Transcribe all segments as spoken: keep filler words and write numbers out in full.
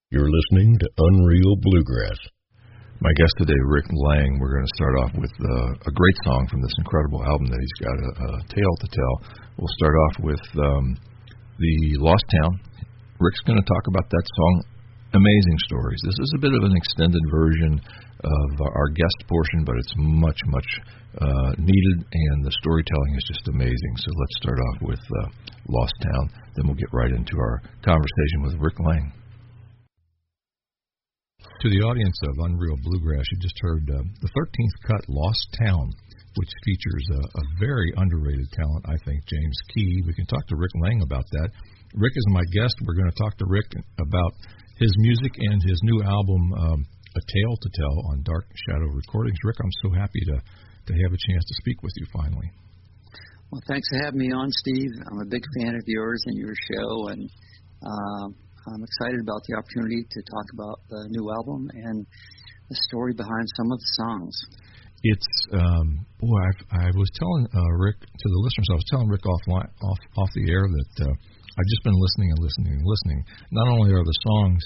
You're listening to Unreal Bluegrass. My guest today, Rick Lang. We're going to start off with uh, a great song from this incredible album that he's got, a, a tale to tell. We'll start off with um, the Lost Town. Rick's going to talk about that song, Amazing Stories. This is a bit of an extended version of our guest portion, but it's much, much uh, needed, and the storytelling is just amazing. So let's start off with uh, Lost Town. Then we'll get right into our conversation with Rick Lang. To the audience of Unreal Bluegrass, you just heard uh, the thirteenth cut, Lost Town, which features a, a very underrated talent, I think, James Key. We can talk to Rick Lang about that. Rick is my guest. We're going to talk to Rick about his music and his new album, um, A Tale to Tell, on Dark Shadow Recordings. Rick, I'm so happy to, to have a chance to speak with you finally. Well, thanks for having me on, Steve. I'm a big fan of yours and your show, and uh, I'm excited about the opportunity to talk about the new album and the story behind some of the songs. It's, um, boy, I've, I was telling uh, Rick, to the listeners, I was telling Rick offline, off off the air that uh, I've just been listening and listening and listening. Not only are the songs,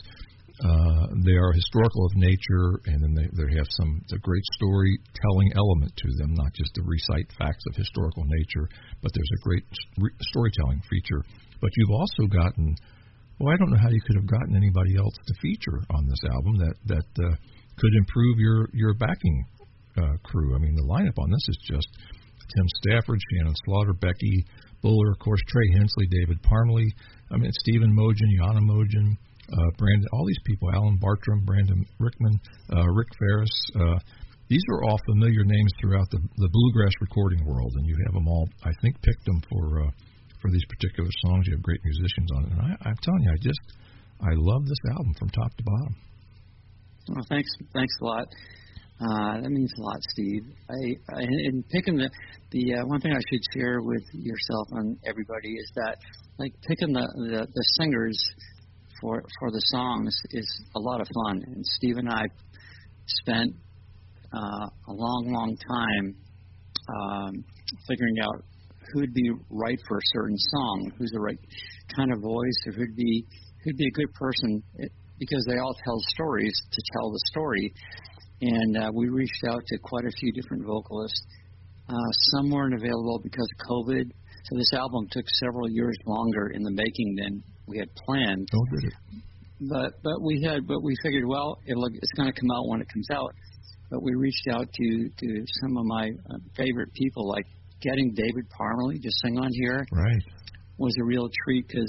uh, they are historical of nature, and then they, they have some the great storytelling element to them, not just to recite facts of historical nature, but there's a great re- storytelling feature. But you've also gotten... Well, I don't know how you could have gotten anybody else to feature on this album that that uh, could improve your your backing uh, crew. I mean, the lineup on this is just Tim Stafford, Shannon Slaughter, Becky Buller, of course, Trey Hensley, David Parmalee. I mean, Stephen Mogen, Yana Mogen, uh, Brandon, all these people, Alan Bartram, Brandon Rickman, uh, Rick Ferris. Uh, these are all familiar names throughout the the bluegrass recording world, and you have them all, I think, picked them for. Uh, For these particular songs. You have great musicians on it. And I, I'm telling you, I just, I love this album from top to bottom. Well, thanks, thanks a lot. Uh, that means a lot, Steve. I, I in picking the, the uh, one thing I should share with yourself and everybody is that, like, picking the, the, the singers for for the songs is a lot of fun. And Steve and I spent uh, a long, long time um, figuring out who'd be right for a certain song, who's the right kind of voice, or who'd be who'd be a good person, because they all tell stories to tell the story. And uh, we reached out to quite a few different vocalists. Uh, some weren't available because of COVID, so this album took several years longer in the making than we had planned. Oh, did it? But but we had but we figured, well, it'll, it's going to come out when it comes out. But we reached out to to some of my uh, favorite people, like. Getting David Parmalee to sing on here right. was a real treat, because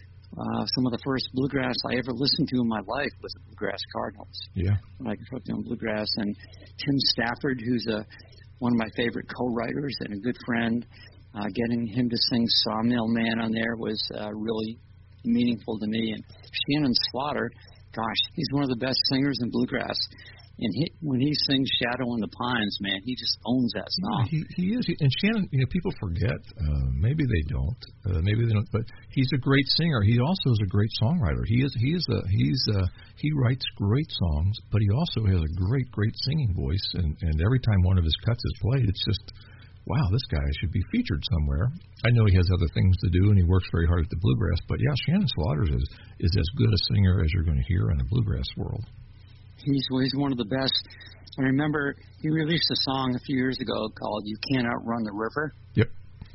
uh, some of the first bluegrass I ever listened to in my life was the Bluegrass Cardinals. Yeah. Like on bluegrass, and Tim Stafford, who's a one of my favorite co-writers and a good friend, uh, getting him to sing Sawmill Man on there was uh, really meaningful to me. And Shannon Slaughter, gosh, he's one of the best singers in bluegrass. And he, when he sings "Shadow in the Pines," man, he just owns that song. Yeah, he, he is. And Shannon, you know, people forget. Uh, maybe they don't. Uh, maybe they don't. But he's a great singer. He also is a great songwriter. He is. He is a. He's a. He writes great songs, but he also has a great, great singing voice. And, and every time one of his cuts is played, it's just, wow, this guy should be featured somewhere. I know he has other things to do, and he works very hard at the bluegrass. But yeah, Shannon Slaughter is is as good a singer as you're going to hear in the bluegrass world. He's, he's one of the best. I remember he released a song a few years ago called "You Can't Outrun the River." Yep.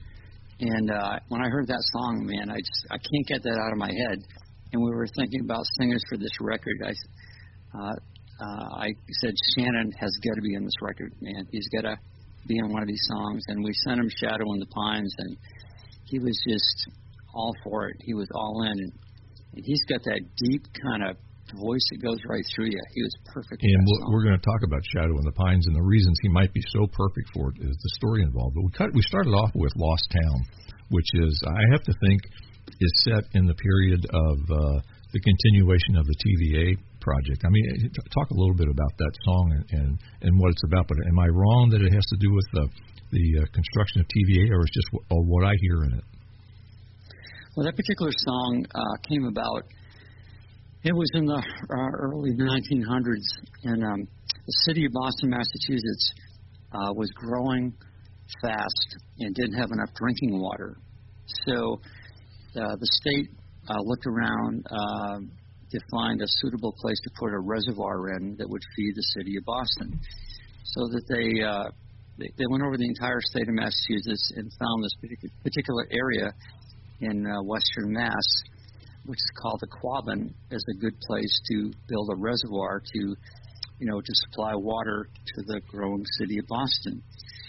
And uh, when I heard that song, man, I just I can't get that out of my head. And we were thinking about singers for this record. I, uh, uh, I said, Shannon has got to be in this record, man. He's got to be in one of these songs. And we sent him "Shadow in the Pines," and he was just all for it. He was all in, and, and he's got that deep kind of voice that goes right through you. He was perfect. And we'll, we're going to talk about Shadow in the Pines, and the reasons he might be so perfect for it is the story involved. But we cut, we started off with Lost Town, which is, I have to think, is set in the period of uh, the continuation of the T V A project. I mean, talk a little bit about that song and, and, and what it's about. But am I wrong that it has to do with the, the uh, construction of T V A, or it's just w- or what I hear in it? Well, that particular song uh, came about. It was in the uh, early nineteen hundreds, and um, the city of Boston, Massachusetts, uh, was growing fast and didn't have enough drinking water. So uh, the state uh, looked around, uh, to find a suitable place to put a reservoir in that would feed the city of Boston. So that they, uh, they they went over the entire state of Massachusetts and found this particular area in uh, western Mass, which is called the Quabbin, as a good place to build a reservoir to, you know, to supply water to the growing city of Boston.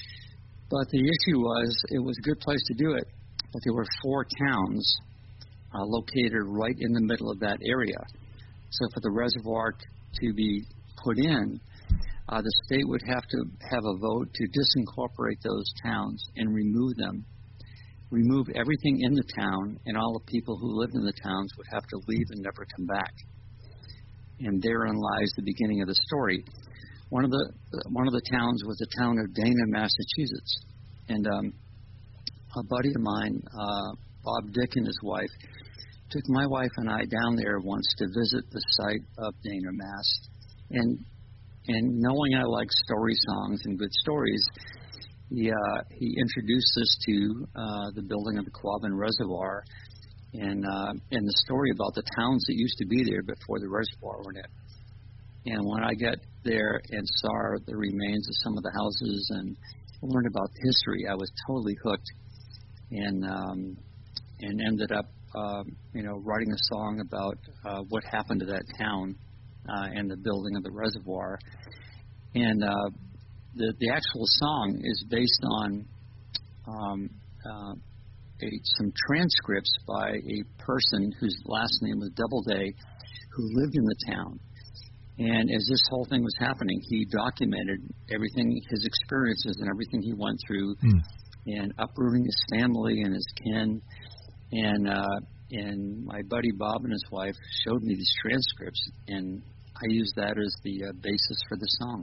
But the issue was, it was a good place to do it, but there were four towns uh, located right in the middle of that area. So for the reservoir to be put in, uh, the state would have to have a vote to disincorporate those towns and remove them, remove everything in the town, and all the people who lived in the towns would have to leave and never come back. And therein lies the beginning of the story. One of the one of the towns was the town of Dana, Massachusetts, and um, a buddy of mine, uh, Bob Dick and his wife, took my wife and I down there once to visit the site of Dana, Mass. And and knowing I like story songs and good stories, he uh, he introduced us to uh, the building of the Quabbin Reservoir, and uh, and the story about the towns that used to be there before the reservoir went in. And when I got there and saw the remains of some of the houses and learned about the history, I was totally hooked, and um, and ended up, uh, you know, writing a song about uh, what happened to that town uh, and the building of the reservoir. And uh, the the actual song is based on um, uh, a, some transcripts by a person whose last name was Doubleday, who lived in the town. And as this whole thing was happening, he documented everything, his experiences and everything he went through, mm. and uprooting his family and his kin. And uh, and my buddy Bob and his wife showed me these transcripts, and I used that as the uh, basis for the song.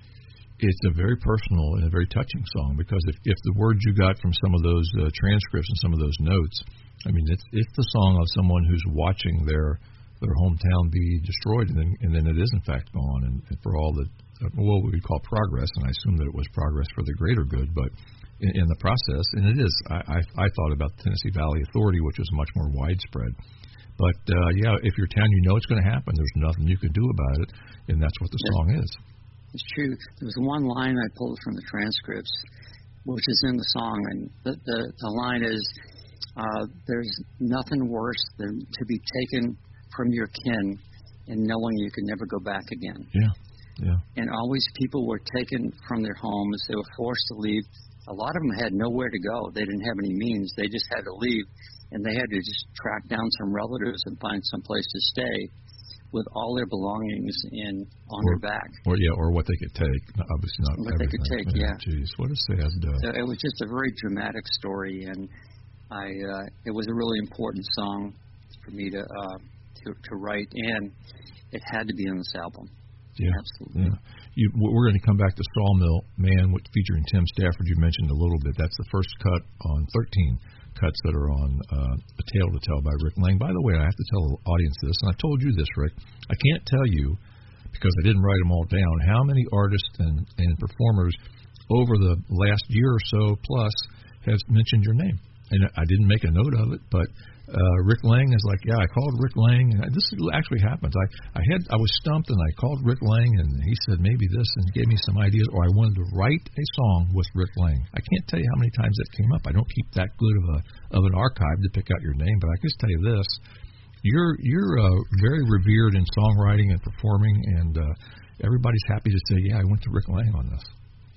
It's a very personal and a very touching song, because if, if the words you got from some of those uh, transcripts and some of those notes, I mean, it's it's the song of someone who's watching their their hometown be destroyed, and then, and then it is in fact gone, and, and for all the, uh, what we would call progress, and I assume that it was progress for the greater good, but in, in the process, and it is, I, I, I thought about the Tennessee Valley Authority, which was much more widespread. But, uh, yeah, if your town, you know it's going to happen, there's nothing you can do about it, and that's what the yes. song is. It's true. There was one line I pulled from the transcripts, which is in the song, and the, the, the line is, uh, there's nothing worse than to be taken from your kin and knowing you can never go back again. Yeah, yeah. And always people were taken from their homes. They were forced to leave. A lot of them had nowhere to go. They didn't have any means. They just had to leave, and they had to just track down some relatives and find some place to stay with all their belongings in on or, their back. Or yeah, or what they could take. Obviously not what everything. they could take. Yeah. Jeez, what a sad. Uh, so it was just a very dramatic story, and I uh, it was a really important song for me to. Uh, To, to write, and it had to be on this album. Yeah, absolutely. Yeah. You, we're going to come back to Sawmill Man, which featuring Tim Stafford. You mentioned a little bit. That's the first cut on thirteen cuts that are on uh, A Tale to Tell by Rick Lang. By the way, I have to tell the audience this, and I told you this, Rick. I can't tell you, because I didn't write them all down, how many artists and, and performers over the last year or so plus have mentioned your name. And I didn't make a note of it, but Uh, Rick Lang is like, yeah, I called Rick Lang, and this actually happens. I, I had I was stumped, and I called Rick Lang, and he said maybe this, and he gave me some ideas, or I wanted to write a song with Rick Lang. I can't tell you how many times that came up. I don't keep that good of a of an archive to pick out your name, but I can just tell you this: you're you're uh, very revered in songwriting and performing, and uh, everybody's happy to say, yeah, I went to Rick Lang on this.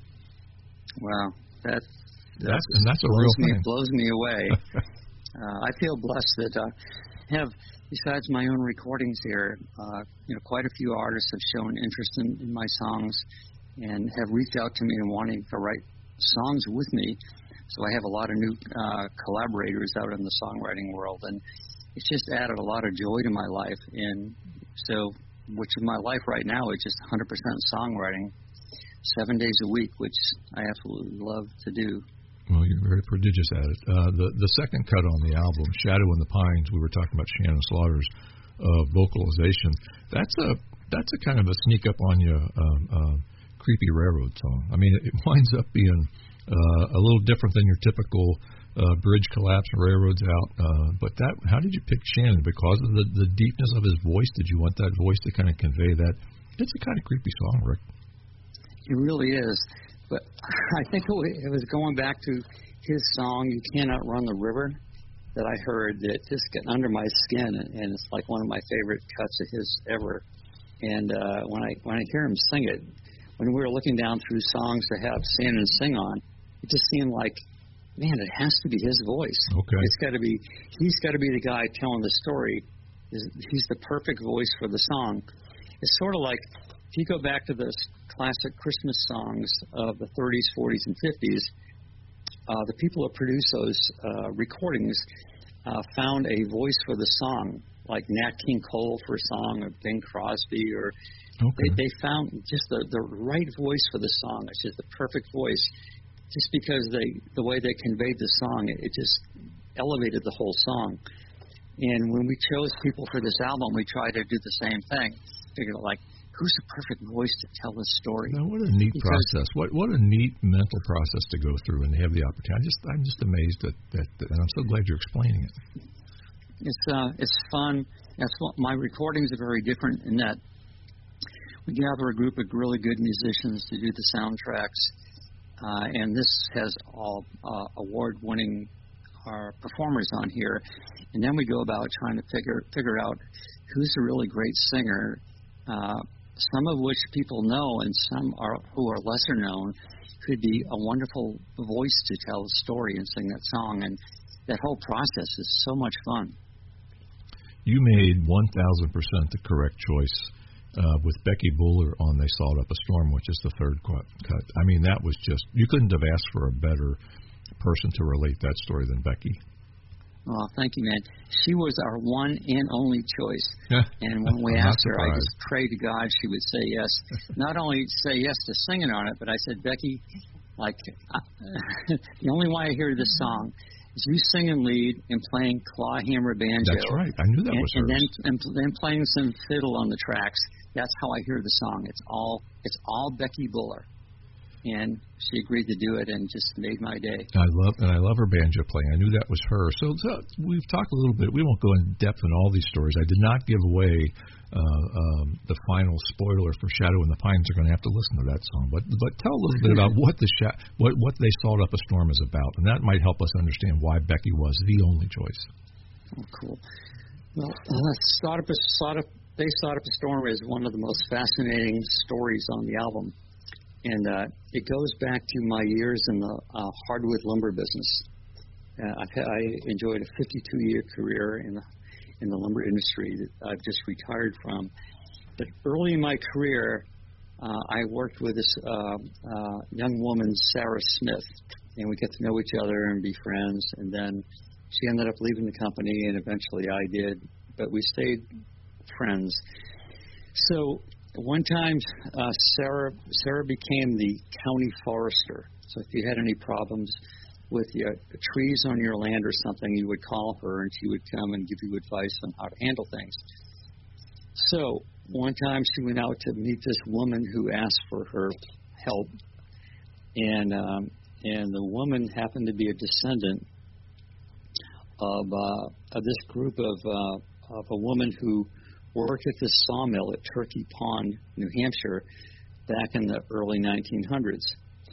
Wow, that that's and that's a blows real me, thing. Blows me away. Uh, I feel blessed that I uh, have, besides my own recordings here, uh, you know, quite a few artists have shown interest in, in my songs and have reached out to me and wanting to write songs with me. So I have a lot of new uh, collaborators out in the songwriting world, and it's just added a lot of joy to my life. And so, which in my life right now is just one hundred percent songwriting, seven days a week, which I absolutely love to do. Well, you're very prodigious at it. Uh, the the second cut on the album, Shadow in the Pines, we were talking about Shannon Slaughter's uh, vocalization. That's a that's a kind of a sneak up on you, um, uh, creepy railroad song. I mean, it, it winds up being uh, a little different than your typical uh, bridge collapse and railroads out. Uh, but that, how did you pick Shannon? Because of the, the deepness of his voice? Did you want that voice to kind of convey that? It's a kind of creepy song, Rick. It really is. But I think it was going back to his song, You Cannot Run the River, that I heard that just got under my skin, and it's like one of my favorite cuts of his ever. And uh, when I when I hear him sing it, when we were looking down through songs to have Shannon sing on, it just seemed like, man, it has to be his voice. Okay. It's got to be, he's got to be the guy telling the story. He's the perfect voice for the song. It's sort of like, if you go back to those classic Christmas songs of the thirties, forties, and fifties, uh, the people who produced those uh, recordings uh, found a voice for the song, like Nat King Cole for a song, or Bing Crosby, or okay. they, they found just the, the right voice for the song. It's just the perfect voice. Just because they, the way they conveyed the song, it, it just elevated the whole song. And when we chose people for this album, we tried to do the same thing. Figured like, who's the perfect voice to tell this story? Now, what a neat because process! What what a neat mental process to go through and have the opportunity. I just I'm just amazed at that, and I'm so glad you're explaining it. It's uh it's fun. That's what my recordings are very different in that we gather a group of really good musicians to do the soundtracks, uh, and this has all uh, award-winning uh, performers on here, and then we go about trying to figure figure out who's a really great singer. Uh, some of which people know, and some are who are lesser known, could be a wonderful voice to tell a story and sing that song. And that whole process is so much fun. You made one thousand percent the correct choice uh, with Becky Buller on They Sawed Up a Storm, which is the third cut. I mean, that was just, you couldn't have asked for a better person to relate that story than Becky. Oh, thank you, man. She was our one and only choice. And when we I'm asked her, I surprised. just prayed to God she would say yes. Not only say yes to singing on it, but I said, Becky, like, I, the only way I hear this song is you singing lead and playing clawhammer banjo. That's right. I knew that and, was and hers. then and then playing some fiddle on the tracks. That's how I hear the song. It's all it's all Becky Buller. And she agreed to do it and just made my day. I love and I love her banjo playing. I knew that was her. So, so we've talked a little bit. We won't go in depth in all these stories. I did not give away uh, um, the final spoiler for Shadow in the Pines. They're going to have to listen to that song. But but tell a little bit about what the sha- what what They Sawed Up a Storm is about, and that might help us understand why Becky was the only choice. Oh, cool. Well, uh, Sawed Up a, Sawed Up, They Sawed Up a Storm is one of the most fascinating stories on the album. And uh, it goes back to my years in the uh, hardwood lumber business. Uh, I've had, I enjoyed a fifty-two-year career in the in the lumber industry that I've just retired from. But early in my career, uh, I worked with this uh, uh, young woman, Sarah Smith, and we got to know each other and be friends. And then she ended up leaving the company, and eventually I did. But we stayed friends. So one time, uh, Sarah Sarah became the county forester. So if you had any problems with your trees on your land or something, you would call her, and she would come and give you advice on how to handle things. So one time she went out to meet this woman who asked for her help, and um, and the woman happened to be a descendant of, uh, of this group of uh, of a woman who worked at this sawmill at Turkey Pond, New Hampshire, back in the early nineteen hundreds.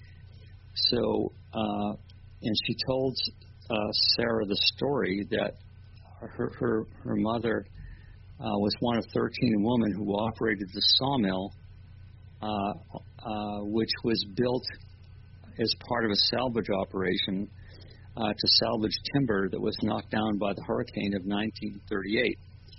So, uh, and she told uh, Sarah the story that her her, her mother uh, was one of thirteen women who operated the sawmill, uh, uh, which was built as part of a salvage operation uh, to salvage timber that was knocked down by the hurricane of nineteen thirty-eight.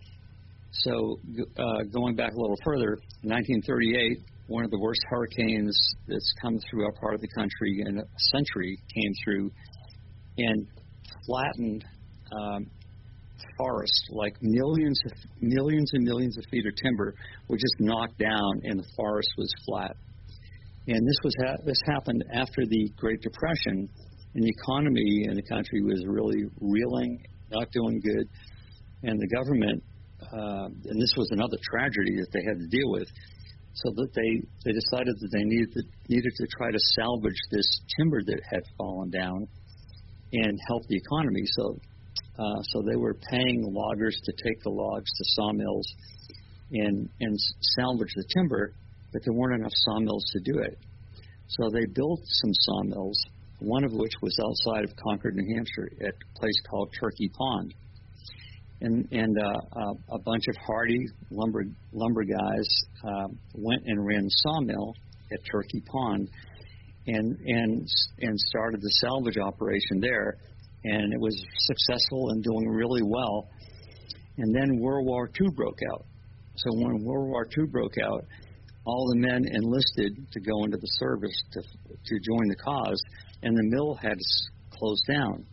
So uh, going back a little further, in nineteen thirty-eight, one of the worst hurricanes that's come through our part of the country in a century came through and flattened um, forests, like millions of, millions and millions of feet of timber were just knocked down, and the forest was flat. And this was ha- this happened after the Great Depression, and the economy in the country was really reeling, not doing good, and the government. Uh, and this was another tragedy that they had to deal with, so that they, they decided that they needed to, needed to try to salvage this timber that had fallen down. and help the economy. So, uh, so they were paying loggers to take the logs to sawmills and and salvage the timber, but there weren't enough sawmills to do it. So they built some sawmills, one of which was outside of Concord, New Hampshire, at a place called Turkey Pond. And, and uh, uh, a bunch of hardy lumber lumber guys uh, went and ran the sawmill at Turkey Pond, and and and started the salvage operation there, and it was successful and doing really well. And then World War Two broke out. So when World War Two broke out, all the men enlisted to go into the service to to join the cause, and the mill had to close down.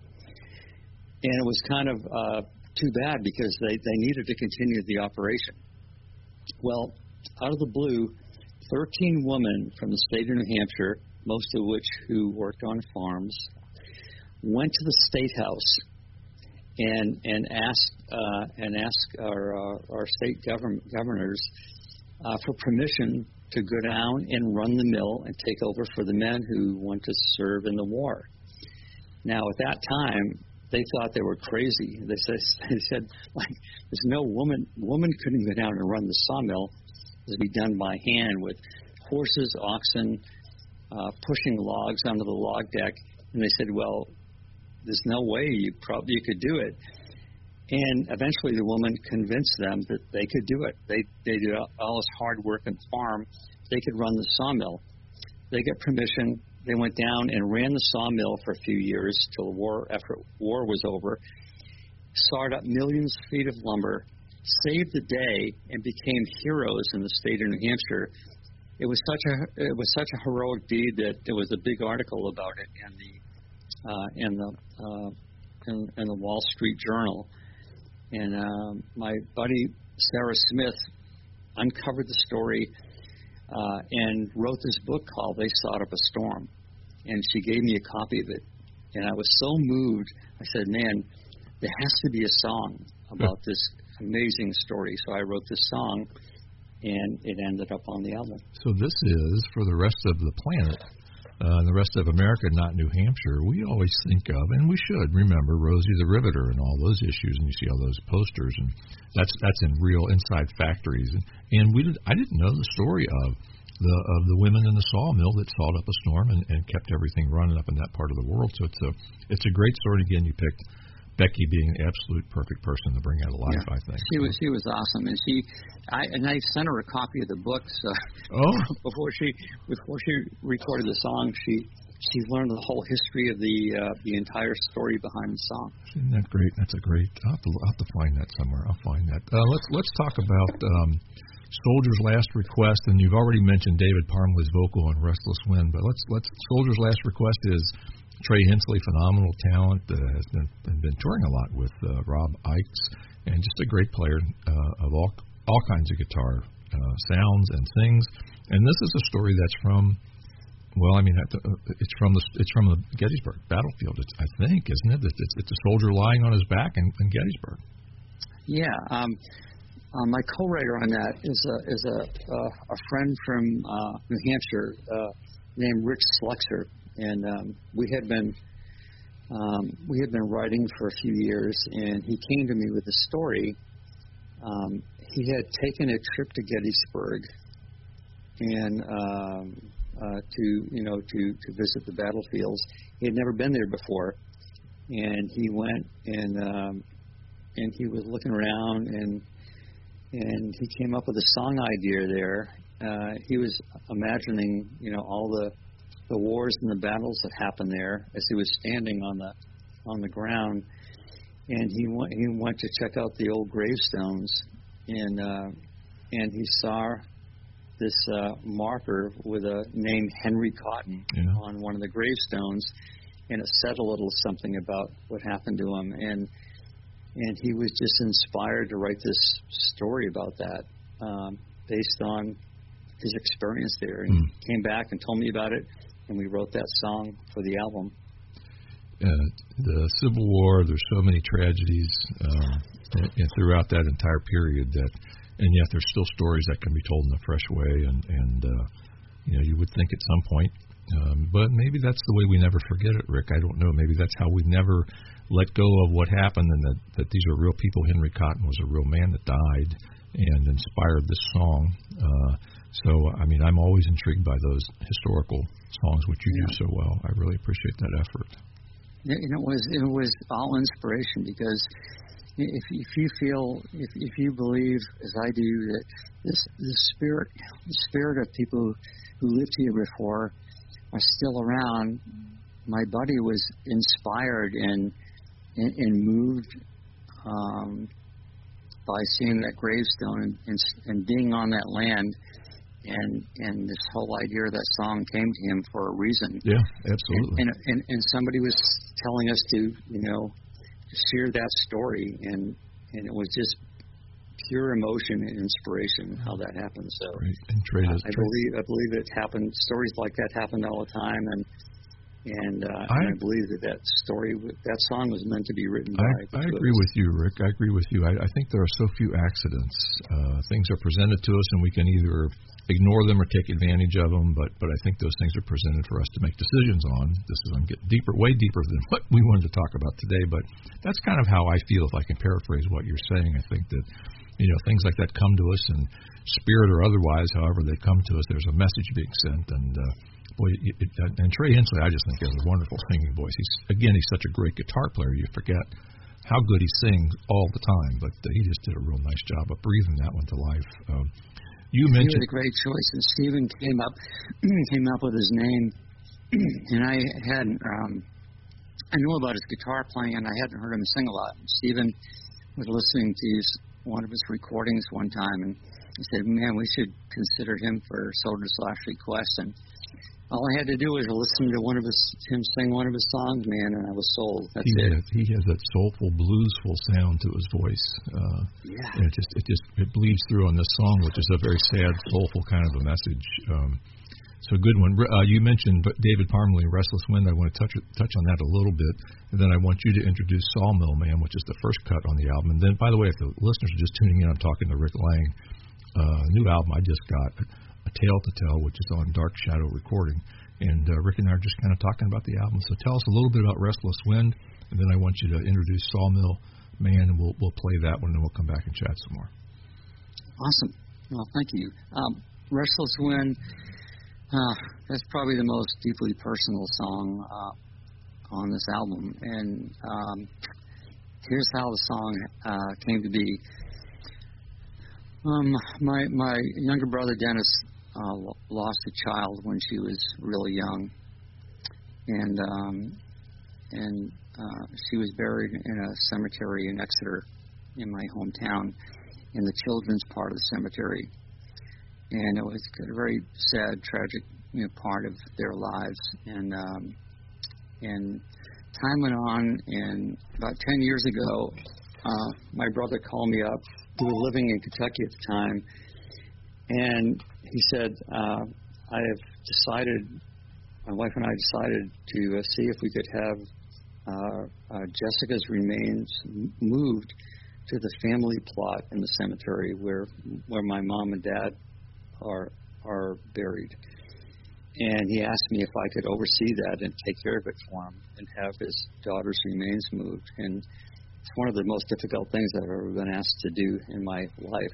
And it was kind of uh, too bad because they, they needed to continue the operation. Well, out of the blue, thirteen women from the state of New Hampshire, most of which who worked on farms, went to the State House and and asked uh, and asked our uh, our state government governors uh, for permission to go down and run the mill and take over for the men who went to serve in the war. Now, at that time, they thought they were crazy. They said, they said like, there's no woman, woman couldn't go down and run the sawmill. It would be done by hand with horses, oxen, uh, pushing logs onto the log deck. And they said, well, there's no way you probably you could do it. And eventually the woman convinced them that they could do it. They they did all this hard work on the farm. They could run the sawmill. They got permission. They went down and ran the sawmill for a few years till the war, after war was over, sawed up millions of feet of lumber, saved the day, and became heroes in the state of New Hampshire. It was such a it was such a heroic deed that there was a big article about it in the uh, in the uh, in, in the Wall Street Journal. And um, my buddy Sarah Smith uncovered the story uh, and wrote this book called They Sawed Up a Storm. And she gave me a copy of it. And I was so moved. I said, man, there has to be a song about this amazing story. So I wrote this song, and it ended up on the album. So this is, for the rest of the planet, uh, and the rest of America, not New Hampshire, we always think of, and we should remember Rosie the Riveter and all those issues, and you see all those posters, and that's that's in real inside factories. And, and we did, I didn't know the story of the of the women in the sawmill that sawed up a storm and, and kept everything running up in that part of the world. So it's a it's a great story. Again, you picked Becky being the absolute perfect person to bring out of life, yeah. I think. She was she was awesome, and she, I and I sent her a copy of the book. So oh. before she before she recorded the song, she she learned the whole history of the uh, the entire story behind the song. Isn't that great? That's a great. I'll have to, I'll have to find that somewhere. I'll find that. Uh, let's let's talk about um, Soldier's Last Request, and you've already mentioned David Parmley's vocal on Restless Wind, but let's let's Soldier's Last Request is Trey Hensley, phenomenal talent, uh, has been, been touring a lot with uh, Rob Ickes, and just a great player uh, of all all kinds of guitar uh, sounds and sings. And this is a story that's from, well, I mean, it's from the it's from the Gettysburg battlefield, it's, I think, isn't it? It's, it's a soldier lying on his back in, in Gettysburg. Yeah. Um, uh, my co-writer on that is a is a uh, a friend from uh, New Hampshire uh, named Rich Slexer. And um, we had been um, we had been writing for a few years, and he came to me with a story. Um, he had taken a trip to Gettysburg, and um, uh, to you know to, to visit the battlefields. He had never been there before, and he went and um, and he was looking around, and and he came up with a song idea there. Uh, he was imagining you know all the the wars and the battles that happened there as he was standing on the on the ground, and he went he went to check out the old gravestones, and uh, and he saw this uh, marker with a name Henry Cotton yeah. on one of the gravestones, and it said a little something about what happened to him, and and he was just inspired to write this story about that um, based on his experience there, and mm. came back and told me about it. And we wrote that song for the album. Uh, the Civil War, there's so many tragedies uh, and, and throughout that entire period that, and yet there's still stories that can be told in a fresh way. And, and uh, you know, you would think at some point Um, but maybe that's the way we never forget it, Rick. I don't know. Maybe that's how we never let go of what happened, and that, that these are real people. Henry Cotton was a real man that died and inspired this song. Uh, so, I mean, I'm always intrigued by those historical songs, which you yeah. do so well. I really appreciate that effort. Yeah, and it was it was all inspiration, because if if you feel if if you believe, as I do, that this the spirit the spirit of people who lived here before are still around, my buddy was inspired and and, and moved um, by seeing that gravestone and, and and being on that land. And and this whole idea of that song came to him for a reason. Yeah, absolutely. And and, and, and somebody was telling us to, you know, share that story, and and it was just pure emotion and inspiration how that happened. So right. and Trey uh, does, I believe I believe it happened. Stories like that happened all the time, and and, uh, I, and I believe that that story, that song was meant to be written by. I, I agree with you, Rick. I agree with you. I, I think there are so few accidents. Uh, things are presented to us, and we can either ignore them or take advantage of them, but but I think those things are presented for us to make decisions on. This is I'm getting deeper, way deeper than what we wanted to talk about today, but that's kind of how I feel, if I can paraphrase what you're saying. I think that, you know, things like that come to us, and spirit or otherwise, however they come to us, there's a message being sent. And uh, boy, it, it, and Trey Hensley, I just think has a wonderful singing voice. He's again, he's such a great guitar player. You forget how good he sings all the time, but uh, he just did a real nice job of breathing that one to life. Um, You mentioned he was a great choice, and Stephen came up came up with his name, and I hadn't um, I knew about his guitar playing, and I hadn't heard him sing a lot. And Stephen was listening to his, one of his recordings one time, and he said, "Man, we should consider him for Soldier's Last Request." And all I had to do was listen to one of his him sing one of his songs, man, and I was sold. That's he it. Has, he has that soulful, bluesful sound to his voice. Uh, yeah. And it just it just it bleeds through on this song, which is a very sad, soulful kind of a message. Um, so a good one. Uh, you mentioned David Parmalee, Restless Wind. I want to touch touch on that a little bit, and then I want you to introduce Sawmill Man, which is the first cut on the album. And then, by the way, if the listeners are just tuning in, I'm talking to Rick Lang. Uh, new album I just got, A Tale to Tell, which is on Dark Shadow Recording. And uh, Rick and I are just kind of talking about the album. So tell us a little bit about Restless Wind, and then I want you to introduce Sawmill Man, and we'll we'll play that one, and we'll come back and chat some more. Awesome. Well, thank you. Um, Restless Wind, uh, that's probably the most deeply personal song uh, on this album. And um, here's how the song uh, came to be. Um, my my younger brother Dennis uh, lost a child when she was really young, and um, and uh, she was buried in a cemetery in Exeter, in my hometown, in the children's part of the cemetery. And it was a very sad, tragic, you know, part of their lives. And um, and time went on, and about ten years ago, uh, my brother called me up. We were living in Kentucky at the time, and he said, uh, I have decided, my wife and I decided to uh, see if we could have uh, uh, Jessica's remains moved to the family plot in the cemetery where where my mom and dad are are buried. And he asked me if I could oversee that and take care of it for him and have his daughter's remains moved. And it's one of the most difficult things I've ever been asked to do in my life.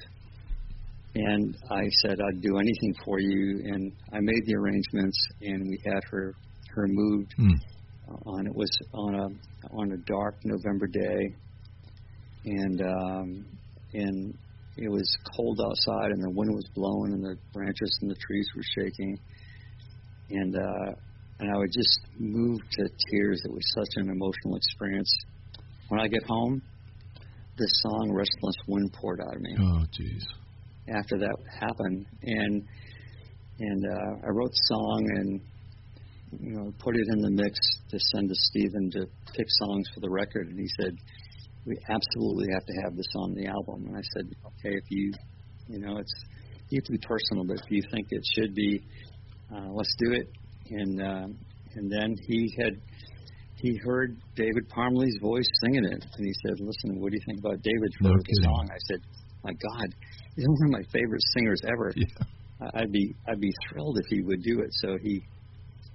And I said I'd do anything for you, and I made the arrangements, and we had her her moved. Mm. On it was on a on a dark November day, and um, and it was cold outside, and the wind was blowing, and the branches and the trees were shaking, and uh, and I would just move to tears. It was such an emotional experience. When I get home, this song "Restless Wind" poured out of me. Oh, jeez. After that happened, and and uh, I wrote the song and you know put it in the mix to send to Stephen to pick songs for the record, and he said we absolutely have to have this on the album. And I said, okay, if you you know it's you have to be personal, but if you think it should be, uh, let's do it. And uh, and then he had he heard David Parmalee's voice singing it, and he said, listen, what do you think about David for no the kidding. song? I said, my God, he's one of my favorite singers ever. Yeah. I'd be I'd be thrilled if he would do it. So he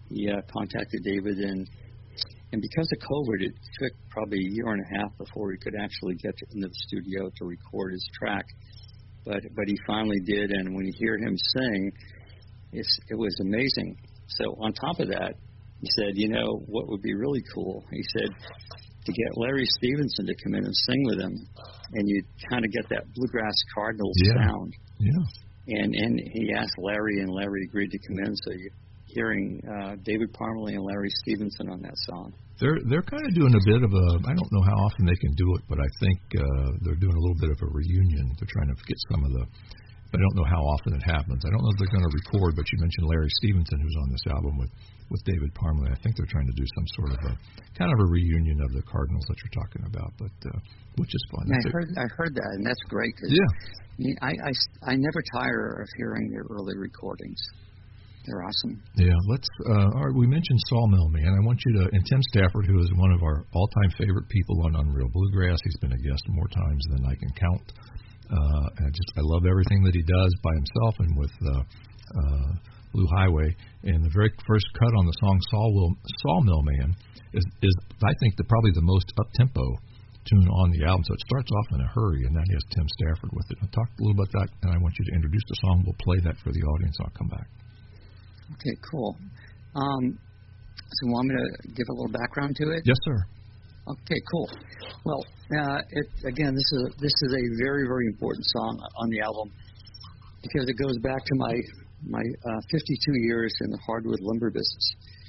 he uh, contacted David, and and because of COVID, it took probably a year and a half before he could actually get to, into the studio to record his track. But but he finally did, and when you hear him sing, it's, it was amazing. So on top of that, he said, you know, what would be really cool? He said to get Larry Stevenson to come in and sing with him, and you kind of get that bluegrass Cardinals yeah. sound. Yeah. And and he asked Larry, and Larry agreed to come in. So you're hearing uh, David Parmalee and Larry Stevenson on that song. They're they're kind of doing a bit of a, I don't know how often they can do it, but I think uh, they're doing a little bit of a reunion. They're trying to get some of the, but I don't know how often it happens. I don't know if they're going to record, but you mentioned Larry Stevenson, who's on this album with, with David Parmalee. I think they're trying to do some sort of a, kind of a reunion of the Cardinals that you're talking about, but uh, which is fun. I heard, I heard that, and that's great. Cause yeah. I, I, I never tire of hearing their early recordings. They're awesome. Yeah, let's. Uh, all right, we mentioned Sawmill Man. I want you to, and Tim Stafford, who is one of our all-time favorite people on Unreal Bluegrass. He's been a guest more times than I can count. Uh, and I just I love everything that he does by himself and with uh, uh, Blue Highway. And the very first cut on the song Sawmill, Sawmill Man is, is I think the probably the most up-tempo tune on the album. So it starts off in a hurry, and that has Tim Stafford with it. I'll talk a little about that, and I want you to introduce the song. We'll play that for the audience. I'll come back. Okay, cool. Um, so you want me to give a little background to it? Yes, sir. Okay, cool. Well, uh, it, again, this is a, this is a very, very important song on the album because it goes back to my my uh, fifty-two years in the hardwood lumber business.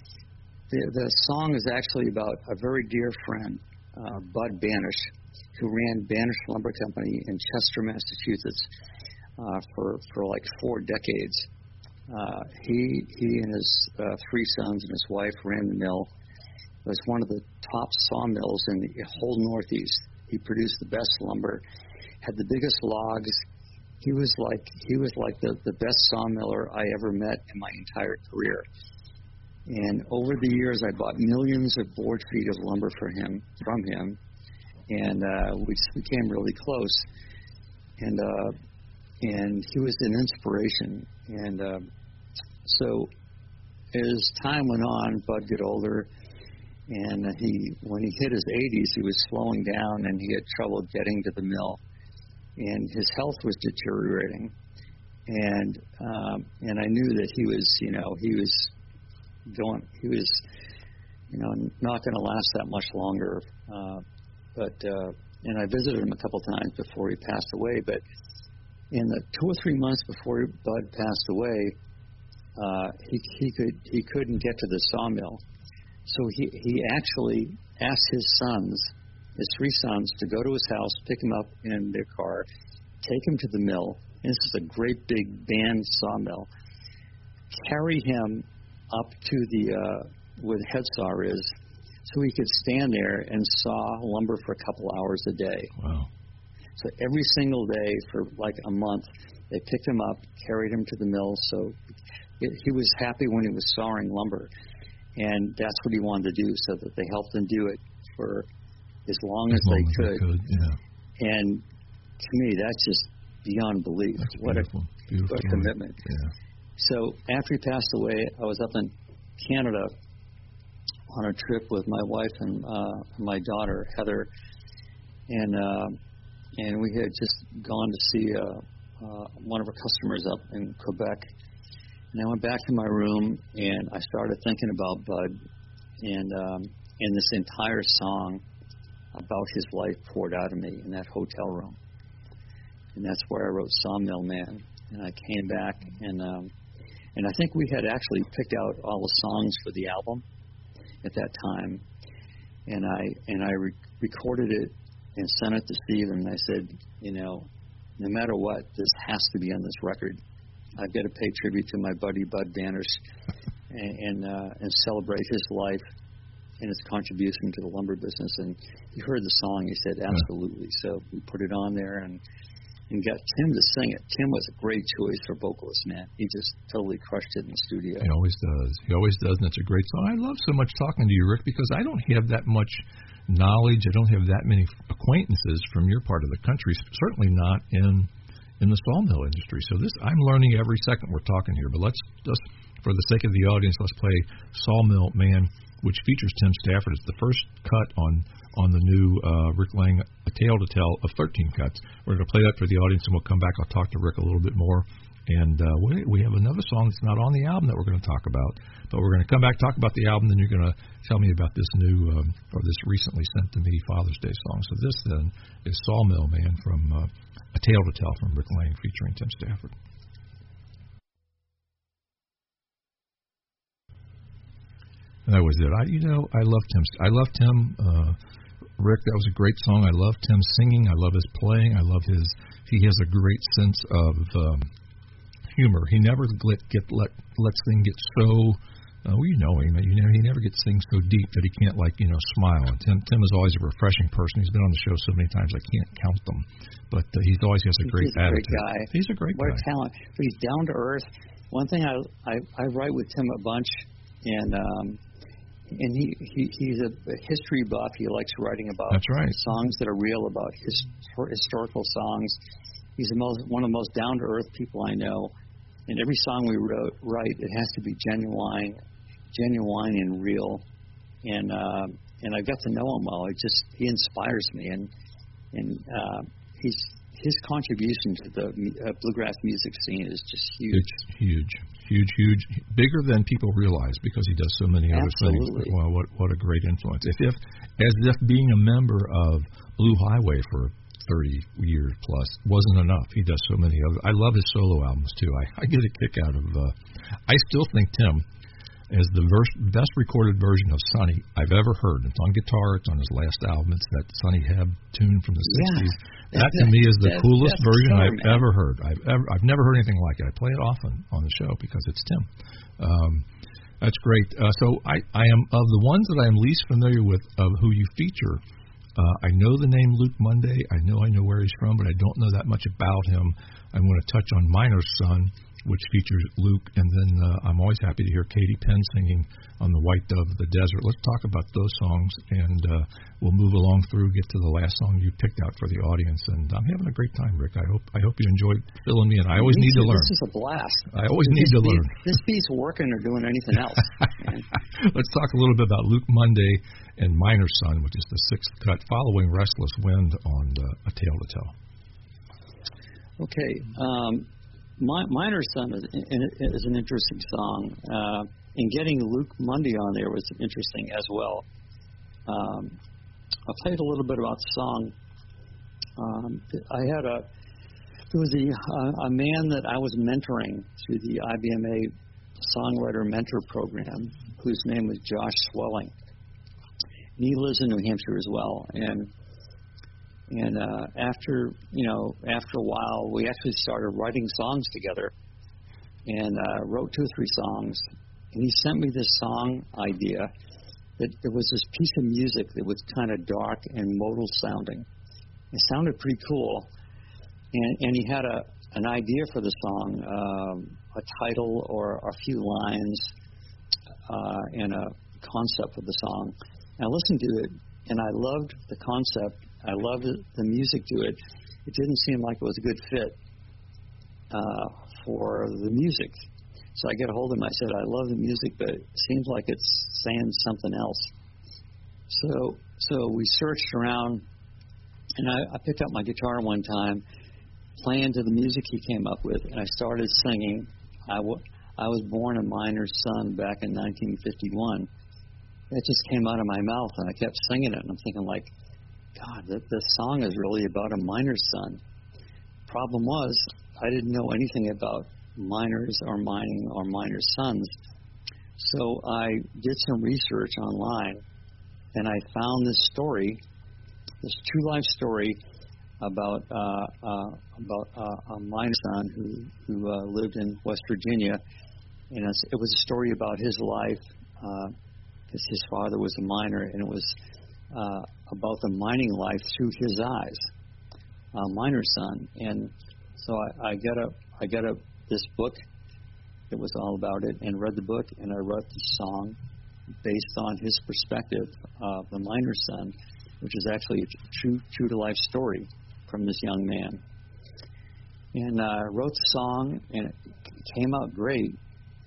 The the song is actually about a very dear friend, uh, Bud Banish, who ran Banish Lumber Company in Chester, Massachusetts, uh, for for like four decades. Uh, he he and his uh, three sons and his wife ran the mill. It was one of the top sawmills in the whole Northeast. He produced the best lumber, had the biggest logs. He was like he was like the, the best sawmiller I ever met in my entire career. And over the years, I bought millions of board feet of lumber for him from him, and uh, we just became really close. And uh, and he was an inspiration. And uh, so as time went on, Bud got older. And he, when he hit his eighties, he was slowing down, and he had trouble getting to the mill, and his health was deteriorating. And um, and I knew that he was, you know, he was going, he was, you know, not going to last that much longer. Uh, but uh, and I visited him a couple times before he passed away. But in the two or three months before Bud passed away, uh, he he could he couldn't get to the sawmill. So he, he actually asked his sons, his three sons, to go to his house, pick him up in their car, take him to the mill. And this is a great big band sawmill. Carry him up to the uh, where the head saw is, so he could stand there and saw lumber for a couple hours a day. Wow! So every single day for like a month, they picked him up, carried him to the mill. So it, he was happy when he was sawing lumber. And that's what he wanted to do, so that they helped him do it for as long as, as, long they, as could. they could. Yeah. And to me, that's just beyond belief. That's what beautiful. a beautiful. what a commitment. Yeah. So after he passed away, I was up in Canada on a trip with my wife and uh, my daughter Heather, and uh, and we had just gone to see uh, uh, one of our customers up in Quebec. And I went back to my room, and I started thinking about Bud, and um, and this entire song about his life poured out of me in that hotel room. And that's where I wrote Sawmill Man. And I came back, and um, and I think we had actually picked out all the songs for the album at that time. And I and I re- recorded it and sent it to Steve, and I said, you know, no matter what, this has to be on this record. I've got to pay tribute to my buddy Bud Banish and and, uh, and celebrate his life and his contribution to the lumber business. And he heard the song. He said, absolutely. So we put it on there and, and got Tim to sing it. Tim was a great choice for vocalist, man. He just totally crushed it in the studio. He always does. He always does, and it's a great song. I love so much talking to you, Rick, because I don't have that much knowledge. I don't have that many acquaintances from your part of the country, certainly not in in the sawmill industry. So this, I'm learning every second we're talking here. But let's just for the sake of the audience, let's play Sawmill Man, which features Tim Stafford. It's the first cut on on the new uh, Rick Lang A Tale to Tell of thirteen cuts. We're going to play that for the audience, and we'll come back. I'll talk to Rick a little bit more. And uh, we, we have another song that's not on the album that we're going to talk about. But we're going to come back, talk about the album, then you're going to tell me about this new, um, or this recently sent to me Father's Day song. So this, then, is Sawmill Man from uh, A Tale to Tell from Rick Lang featuring Tim Stafford. And that was it. I, you know, I love Tim. I love Tim. Uh, Rick, that was a great song. I love Tim singing. I love his playing. I love his. He has a great sense of um, humor. He never let get let lets things get so. Uh, well, you know him. You know he never gets things so deep that he can't like you know smile. And Tim Tim is always a refreshing person. He's been on the show so many times I can't count them. But uh, he's always has a great he's a attitude. Great guy. He's a great what guy. What a talent! But he's down to earth. One thing I I, I write with Tim a bunch, and. Um, And he, he he's a, a history buff. He likes writing about That's right. songs that are real, about his, historical songs. He's the most one of the most down to earth people I know. And every song we wrote, write, it has to be genuine, genuine and real. And uh, and I got to know him well. It just he inspires me, and and uh, he's his contribution to the uh, bluegrass music scene is just huge. It's huge, huge, huge, bigger than people realize because he does so many other Absolutely. things. Well, what what a great influence! If, if as if being a member of Blue Highway for thirty years plus wasn't enough, he does so many other. I love his solo albums too. I, I get a kick out of. Uh, I still think Tim is the verse, best recorded version of Sonny I've ever heard. It's on guitar. It's on his last album. It's that Sonny Hebb tune from the sixties. Yeah. That to me is the that's, coolest that's version killer, I've man. ever heard. I've ever I've never heard anything like it. I play it often on the show because it's Tim. Um, that's great. Uh, so I, I am of the ones that I am least familiar with of who you feature. Uh, I know the name Luke Monday. I know I know where he's from, but I don't know that much about him. I'm going to touch on Miner's Son, which features Luke, and then uh, I'm always happy to hear Katie Penn singing on The White Dove of the Desert. Let's talk about those songs, and uh, we'll move along through, get to the last song you picked out for the audience. And I'm having a great time, Rick. I hope I hope you enjoyed filling me in. I always me need too. to learn. This is a blast. I always this need to beat, learn. This beats working or doing anything else. Let's talk a little bit about Luke Monday and Miner's Son, which is the sixth cut following Restless Wind on uh, A Tale to Tell. Okay. Um, My, Miner's Son is, is an interesting song, uh, and getting Luke Monday on there was interesting as well. Um, I'll tell you a little bit about the song. Um, I had a there was a, a man that I was mentoring through the I B M A Songwriter Mentor Program, whose name was Josh Swelling. And he lives in New Hampshire as well, and. And uh, after, you know, after a while, we actually started writing songs together and uh, wrote two or three songs. And he sent me this song idea that there was this piece of music that was kind of dark and modal sounding. It sounded pretty cool. And, and he had a an idea for the song, um, a title or a few lines uh, and a concept for the song. And I listened to it, and I loved the concept. I loved the music to it. It didn't seem like it was a good fit uh, for the music. So I get a hold of him. I said, I love the music, but it seems like it's saying something else. So so we searched around, and I, I picked up my guitar one time, playing to the music he came up with, and I started singing. I, w- I was born a miner's son back in nineteen fifty-one. It just came out of my mouth, and I kept singing it, and I'm thinking, like, God, this, this song is really about a miner's son. Problem was, I didn't know anything about miners or mining or miners' sons. So I did some research online, and I found this story, this true life story about uh, uh, about uh, a miner's son who who uh, lived in West Virginia, and it's, it was a story about his life, because uh, his father was a miner, and it was uh, about the mining life through his eyes, a miner's son. And so I, I got a I got a this book that was all about it, and read the book, and I wrote the song based on his perspective of the miner's son, which is actually a true true to life story from this young man. And I uh, wrote the song, and it came out great.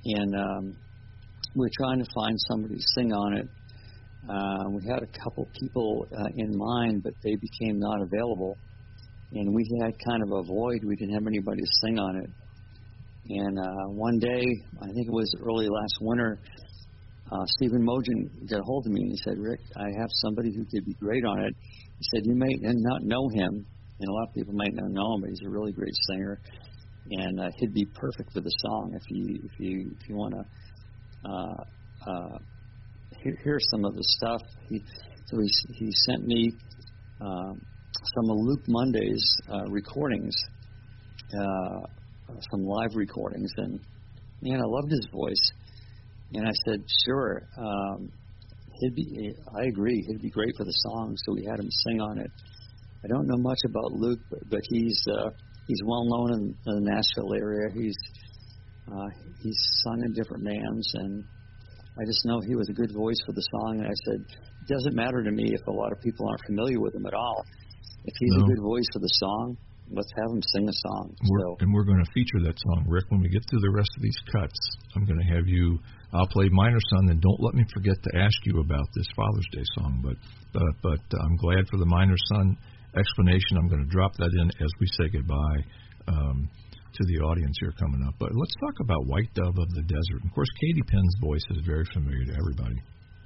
and um, we were trying to find somebody to sing on it. Uh, we had a couple people uh, in mind, but they became not available. And we had kind of a void. We didn't have anybody to sing on it. And uh, one day, I think it was early last winter, uh, Stephen Mogen got a hold of me and he said, Rick, I have somebody who could be great on it. He said, you may not know him, and a lot of people might not know him, but he's a really great singer. And uh, he'd be perfect for the song if you if you if you want to uh, uh, hear, hear some of the stuff. He, so he he sent me um, some of Luke Monday's uh, recordings, uh, some live recordings, and man, I loved his voice. And I said, sure, um, he'd be. I agree, he'd be great for the song. So we had him sing on it. I don't know much about Luke, but, but he's. Uh, He's well known in, in the Nashville area. He's uh, he's sung in different bands, and I just know he was a good voice for the song. And I said, it doesn't matter to me if a lot of people aren't familiar with him at all. If he's no. a good voice for the song, let's have him sing a song. We're, so. And we're going to feature that song, Rick. When we get through the rest of these cuts, I'm going to have you. I'll play Minor Son, and don't let me forget to ask you about this Father's Day song. But but but I'm glad for the Minor Son explanation. I'm going to drop that in as we say goodbye um, to the audience here coming up. But let's talk about White Dove of the Desert. Of course, Katy Penn's voice is very familiar to everybody.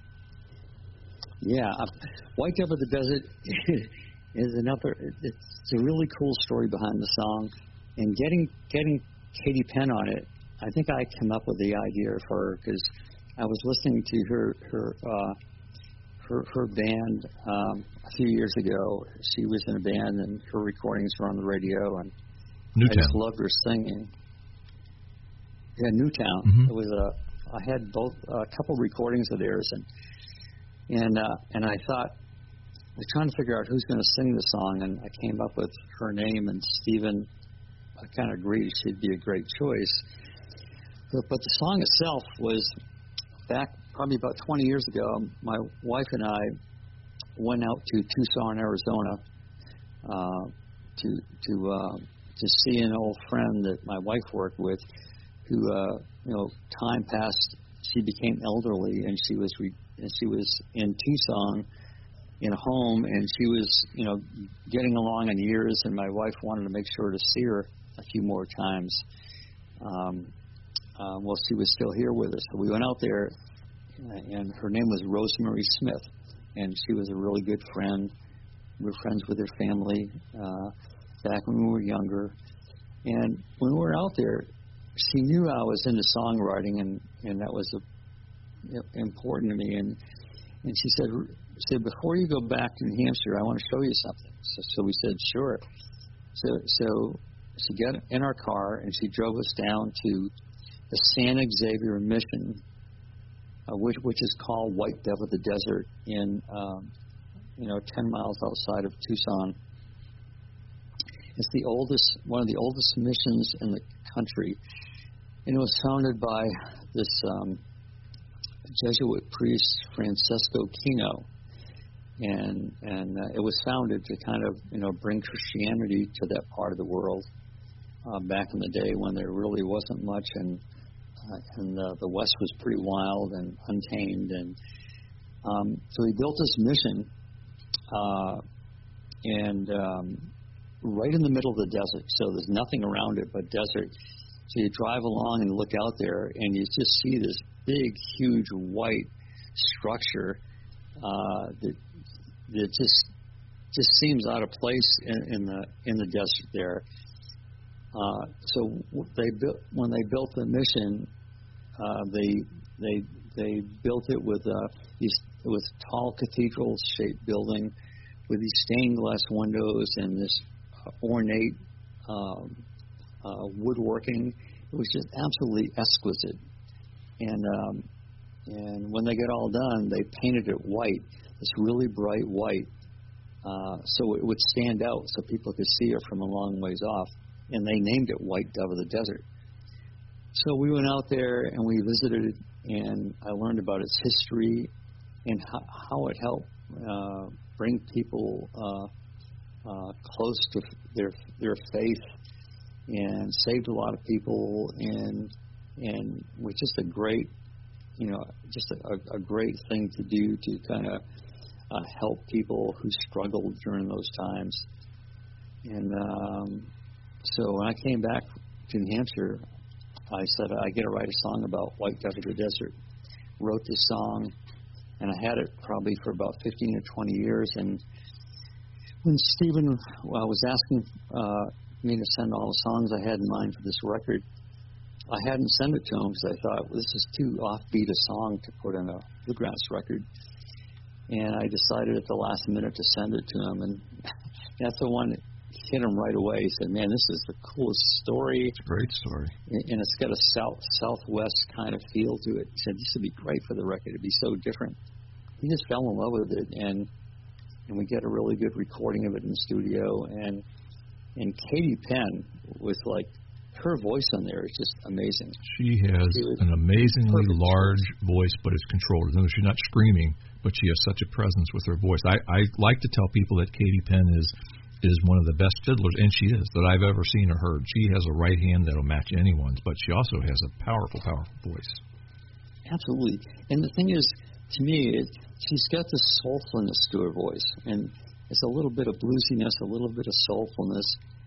Yeah, uh, White Dove of the Desert is another. It's a really cool story behind the song, and getting getting Katy Penn on it. I think I came up with the idea of her because I was listening to her her. Uh, Her, her band um, a few years ago. She was in a band, and her recordings were on the radio, and Newtown. I just loved her singing. Yeah, Newtown. Mm-hmm. It was a. I had both a couple recordings of theirs, and and uh, and I thought I was trying to figure out who's going to sing the song, and I came up with her name, and Stephen. I kind of agreed she'd be a great choice. But, but the song itself was back. Probably about twenty years ago, my wife and I went out to Tucson, Arizona, uh, to to uh, to see an old friend that my wife worked with, who uh, you know, time passed. She became elderly, and she was re- and she was in Tucson, in a home, and she was you know getting along in years. And my wife wanted to make sure to see her a few more times. Um, uh, well, she was still here with us, so we went out there. And her name was Rosemary Smith, and she was a really good friend. We were friends with her family uh, back when we were younger. And when we were out there, she knew I was into songwriting, and, and that was a, you know, important to me. And and she said, said, before you go back to New Hampshire, I want to show you something. So, so we said, sure. So so she got in our car, and she drove us down to the San Xavier Mission, Uh, which, which is called White Dove of the Desert, in um, you know ten miles outside of Tucson. It's the oldest, one of the oldest missions in the country, and it was founded by this um, Jesuit priest Francesco Kino, and and uh, it was founded to kind of you know bring Christianity to that part of the world uh, back in the day when there really wasn't much, and Uh, and uh, the West was pretty wild and untamed. And um, so he built this mission, uh, and um, right in the middle of the desert. So there's nothing around it but desert. So you drive along and look out there, and you just see this big, huge white structure uh, that that just just seems out of place in, in the in the desert there. Uh, so they built when they built the mission. Uh, they they they built it with uh, these with tall cathedral-shaped building with these stained glass windows and this uh, ornate um, uh, woodworking. It was just absolutely exquisite. And um, and when they got all done, they painted it white, this really bright white, uh, so it would stand out so people could see it from a long ways off. And they named it White Dove of the Desert. So we went out there and we visited it, and I learned about its history and how, how it helped uh, bring people uh, uh, close to their their faith, and saved a lot of people, and and was just a great, you know, just a, a great thing to do to kind of uh, help people who struggled during those times. And um, so when I came back to New Hampshire, I said, I get to write a song about White Dove of the Desert. Wrote this song, and I had it probably for about fifteen or twenty years. And when Stephen well, was asking uh, me to send all the songs I had in mind for this record, I hadn't sent it to him because I thought, well, this is too offbeat a song to put in a bluegrass record. And I decided at the last minute to send it to him, and that's the one that hit him right away. He said, man, this is the coolest story. It's a great story. And it's got a south southwest kind of feel to it. He said, this would be great for the record. It'd be so different. He just fell in love with it, and and we get a really good recording of it in the studio. And and Katie Penn was like, her voice on there is just amazing. She has an amazingly large voice, but it's controlled. In other words, she's not screaming, but she has such a presence with her voice. I, I like to tell people that Katie Penn is is one of the best fiddlers, and she is, that I've ever seen or heard. She has a right hand that'll match anyone's, but she also has a powerful, powerful voice. Absolutely. And the thing is, to me, it, she's got this soulfulness to her voice, and it's a little bit of bluesiness, a little bit of soulfulness,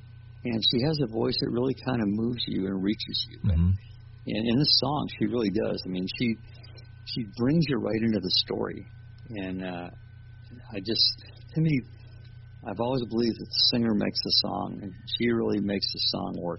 and she has a voice that really kind of moves you and reaches you. Mm-hmm. And in this song, she really does. I mean, she she brings you right into the story, and uh, I just, to me, I've always believed that the singer makes the song, and she really makes the song work.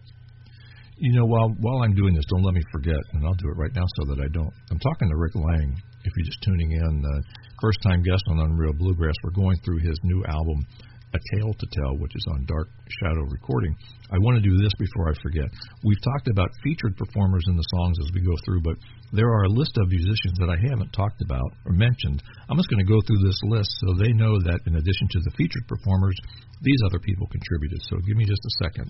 You know, while while I'm doing this, don't let me forget, and I'll do it right now so that I don't. I'm talking to Rick Lang, if you're just tuning in, uh, first-time guest on Unreal Bluegrass. We're going through his new album, A Tale to Tell, which is on Dark Shadow Recording. I want to do this before I forget. We've talked about featured performers in the songs as we go through, but there are a list of musicians that I haven't talked about or mentioned. I'm just going to go through this list so they know that in addition to the featured performers, these other people contributed. So give me just a second.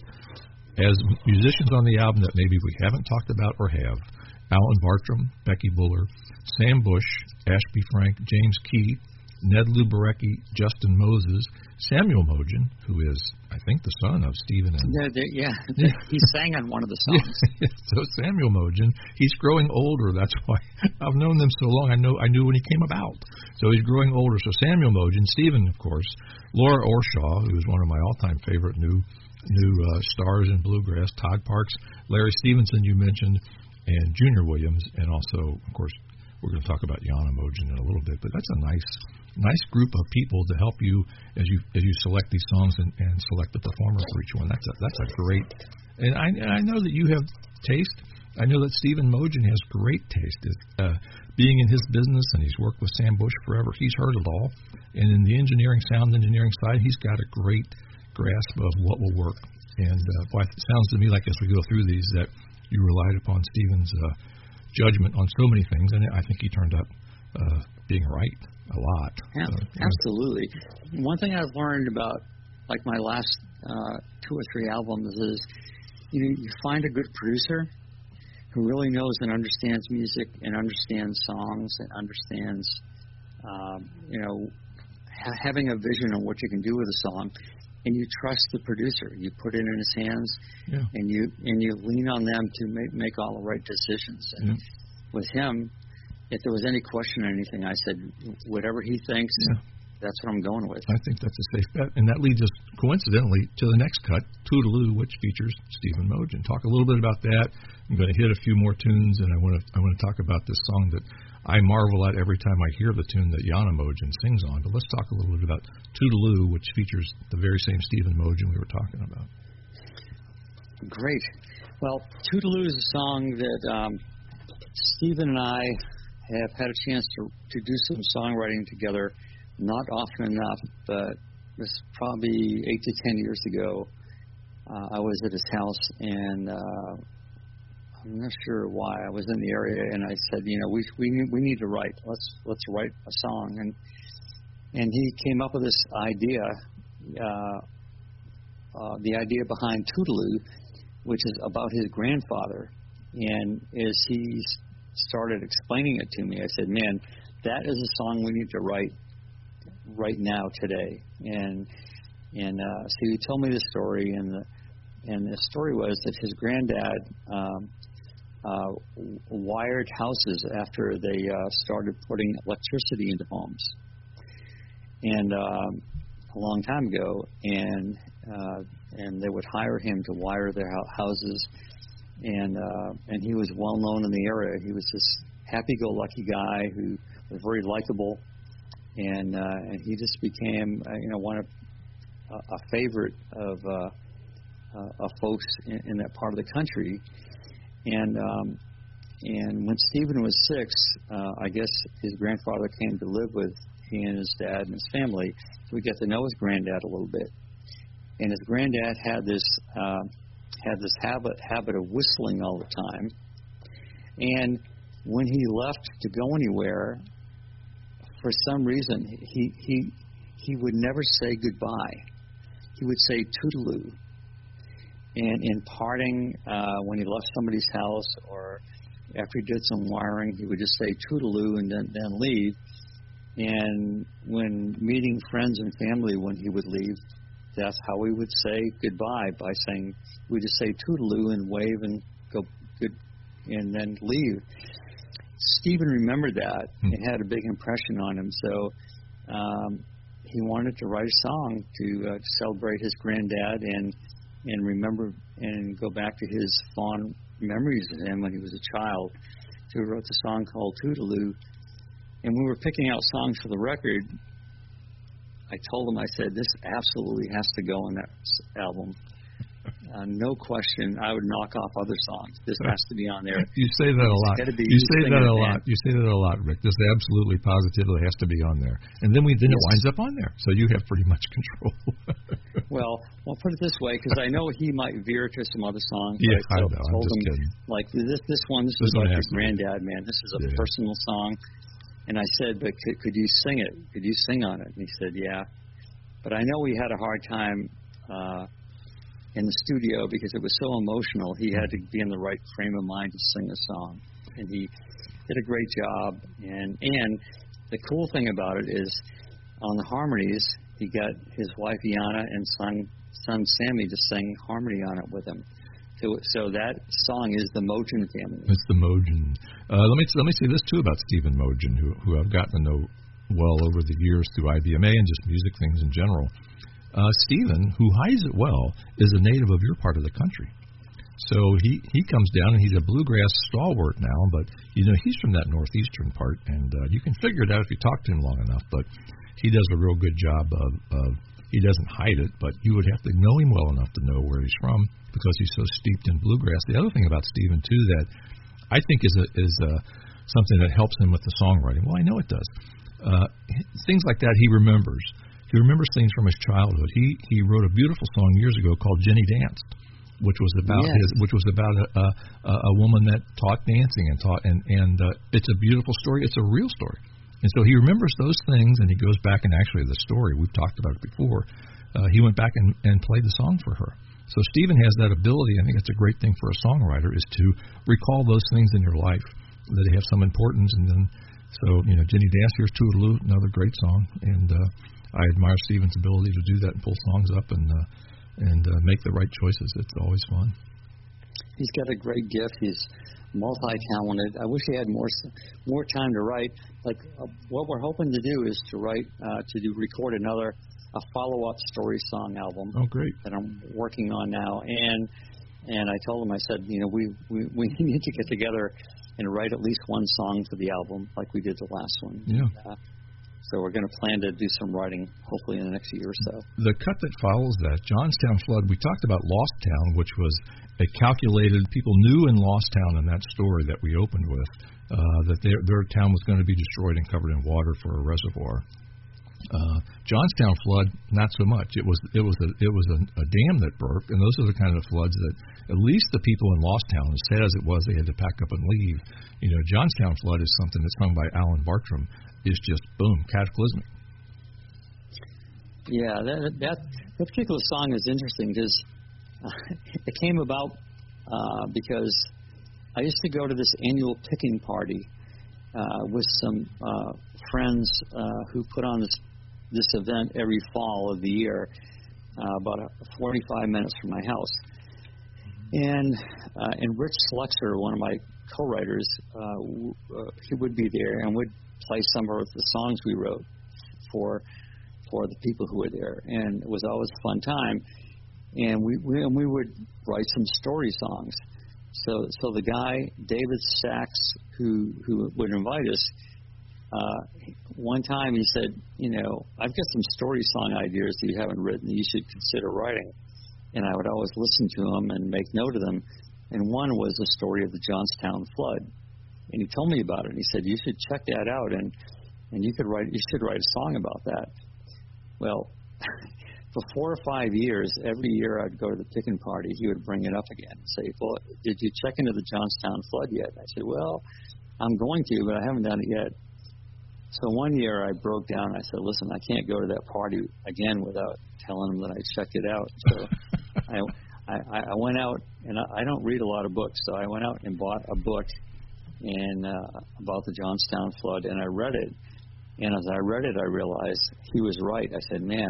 As musicians on the album that maybe we haven't talked about or have, Alan Bartram, Becky Buller, Sam Bush, Ashby Frank, James Key, Ned Luberecki, Justin Moses, Samuel Mogen, who is, I think, the son of Stephen. And yeah, yeah, he sang on one of the songs. So Samuel Mogen, he's growing older. That's why I've known them so long. I know I knew when he came about. So he's growing older. So Samuel Mogen, Stephen, of course, Laura Orshaw, who is one of my all-time favorite new new uh, stars in bluegrass, Todd Parks, Larry Stevenson, you mentioned, and Junior Williams, and also, of course, we're going to talk about Yana Mogen in a little bit. But that's a nice. Nice group of people to help you as you as you select these songs and, and select the performer for each one. That's a that's a great, and I and I know that you have taste. I know that Stephen Mogen has great taste. Uh, being in his business, and he's worked with Sam Bush forever, he's heard it all. And in the engineering, sound engineering side, he's got a great grasp of what will work. And uh, boy, it sounds to me like as we go through these that you relied upon Stephen's uh, judgment on so many things, and I think he turned up uh, being right. A lot. Yeah, so, absolutely. Yeah. One thing I've learned about, like my last uh, two or three albums, is you know, you find a good producer who really knows and understands music and understands songs and understands, um, you know, ha- having a vision of what you can do with a song, and you trust the producer. You put it in his hands, yeah. and you and you lean on them to make make all the right decisions. And yeah. with him, if there was any question or anything, I said, whatever he thinks, yeah. that's what I'm going with. I think that's a safe bet. And that leads us, coincidentally, to the next cut, Toodaloo, which features Stephen Mogen. Talk a little bit about that. I'm going to hit a few more tunes, and I want to I want to talk about this song that I marvel at every time I hear the tune that Yana Mogen sings on. But let's talk a little bit about Toodaloo, which features the very same Stephen Mogen we were talking about. Great. Well, Toodaloo is a song that um, Stephen and I have had a chance to to do some songwriting together, not often enough, but this probably eight to ten years ago. Uh, I was at his house, and uh, I'm not sure why I was in the area, and I said, you know, we we need, we need to write. Let's let's write a song, and and he came up with this idea, uh, uh, the idea behind Toodaloo, which is about his grandfather, and as he's started explaining it to me, I said, man, that is a song we need to write right now, today. And and uh, so he told me the story, and the and the story was that his granddad um, uh, wired houses after they uh, started putting electricity into homes, and um, a long time ago, and uh, and they would hire him to wire their houses, and uh, and he was well known in the area. He was this happy-go-lucky guy who was very likable, and uh, and he just became uh, you know one of uh, a favorite of uh, uh, of folks in, in that part of the country, and um, and when Stephen was six, uh, I guess his grandfather came to live with he and his dad and his family, so we got to know his granddad a little bit, and his granddad had this uh, had this habit habit of whistling all the time, and when he left to go anywhere, for some reason, he he he would never say goodbye. He would say toodaloo. And in parting, uh, when he left somebody's house or after he did some wiring, he would just say toodaloo and then, then leave. And when meeting friends and family, when he would leave, that's how he would say goodbye, by saying, we would just say toodaloo and wave and go good and then leave. Stephen remembered that. Hmm. It had a big impression on him. So um, he wanted to write a song to, uh, to celebrate his granddad and and remember and go back to his fond memories of him when he was a child. So he wrote the song called Toodaloo. And when we were picking out songs for the record, I told him, I said, this absolutely has to go on that album. Uh, no question, I would knock off other songs. This has to be on there. You say that a lot. Be, you say that a lot. Man. You say that a lot, Rick. This absolutely, positively has to be on there. And then we then yes. it winds up on there. So you have pretty much control. well, I'll put it this way, because I know he might veer to some other songs. Yeah, right? I so know. I'm just him, kidding. Like this, this one, this, this is like your granddad, man. This is a yeah. personal song. And I said, but could, could you sing it? Could you sing on it? And he said, yeah. But I know he had a hard time uh, in the studio because it was so emotional. He had to be in the right frame of mind to sing the song, and he did a great job. And and the cool thing about it is, on the harmonies, he got his wife Yana and son son Sammy to sing harmony on it with him. So, so that song is the Mogen family. It's the Mogen. Uh, let me let me say this too about Stephen Mogen, who who I've gotten to know well over the years through I B M A and just music things in general. Uh, Stephen, who hides it well, is a native of your part of the country. So he, he comes down, and he's a bluegrass stalwart now, but, you know, he's from that northeastern part, and uh, you can figure it out if you talk to him long enough, but he does a real good job of, of, he doesn't hide it, but you would have to know him well enough to know where he's from because he's so steeped in bluegrass. The other thing about Stephen, too, that I think is a, is a, something that helps him with the songwriting. Well, I know it does. Uh, things like that he remembers. He remembers things from his childhood. He he wrote a beautiful song years ago called Jenny Danced, which was about yes. his, which was about a, a a woman that taught dancing and taught and and uh, it's a beautiful story. It's a real story, and so he remembers those things, and he goes back and actually the story we've talked about it before. Uh, he went back and, and played the song for her. So Stephen has that ability. I think it's a great thing for a songwriter is to recall those things in your life that have some importance. And then so you know Jenny Danced, here's Toodaloo, another great song, and. Uh, I admire Stephen's ability to do that and pull songs up and uh, and uh, make the right choices. It's always fun. He's got a great gift. He's multi-talented. I wish he had more more time to write. Like uh, what we're hoping to do is to write uh, to do record another a follow-up story song album. Oh, great! That I'm working on now. And and I told him, I said, you know, we we, we need to get together and write at least one song for the album, like we did the last one. Yeah. Uh, So we're going to plan to do some writing, hopefully in the next year or so. The cut that follows that, Johnstown Flood, we talked about Lost Town, which was a calculated, people knew in Lost Town in that story that we opened with, uh, that their, their town was going to be destroyed and covered in water for a reservoir. Uh, Johnstown Flood, not so much. It was it was a, it was a, a dam that broke, and those are the kind of floods that at least the people in Lost Town, as sad as it was, they had to pack up and leave. You know, Johnstown Flood is something that's sung by Alan Bartram. Is just boom, cataclysmic. Yeah, that that, that particular song is interesting because uh, it came about uh, because I used to go to this annual picking party uh, with some uh, friends uh, who put on this this event every fall of the year, uh, about forty-five minutes from my house. And uh, and Rich Slexer, one of my co-writers, uh, w- uh, he would be there and would play some of the songs we wrote for for the people who were there, and it was always a fun time. And we, we and we would write some story songs. So so the guy David Sachs, who who would invite us, uh, one time he said, you know, I've got some story song ideas that you haven't written that you should consider writing. And I would always listen to them and make note of them. And one was the story of the Johnstown flood. And he told me about it. And he said, you should check that out, and and you could write you should write a song about that. Well, for four or five years, every year I'd go to the pickin' party, he would bring it up again and say, well, did you check into the Johnstown flood yet? And I said, well, I'm going to, but I haven't done it yet. So one year I broke down. I said, listen, I can't go to that party again without telling them that I checked it out. So I, I, I went out, and I, I don't read a lot of books, so I went out and bought a book and uh, about the Johnstown flood, and I read it. And as I read it, I realized he was right. I said, man,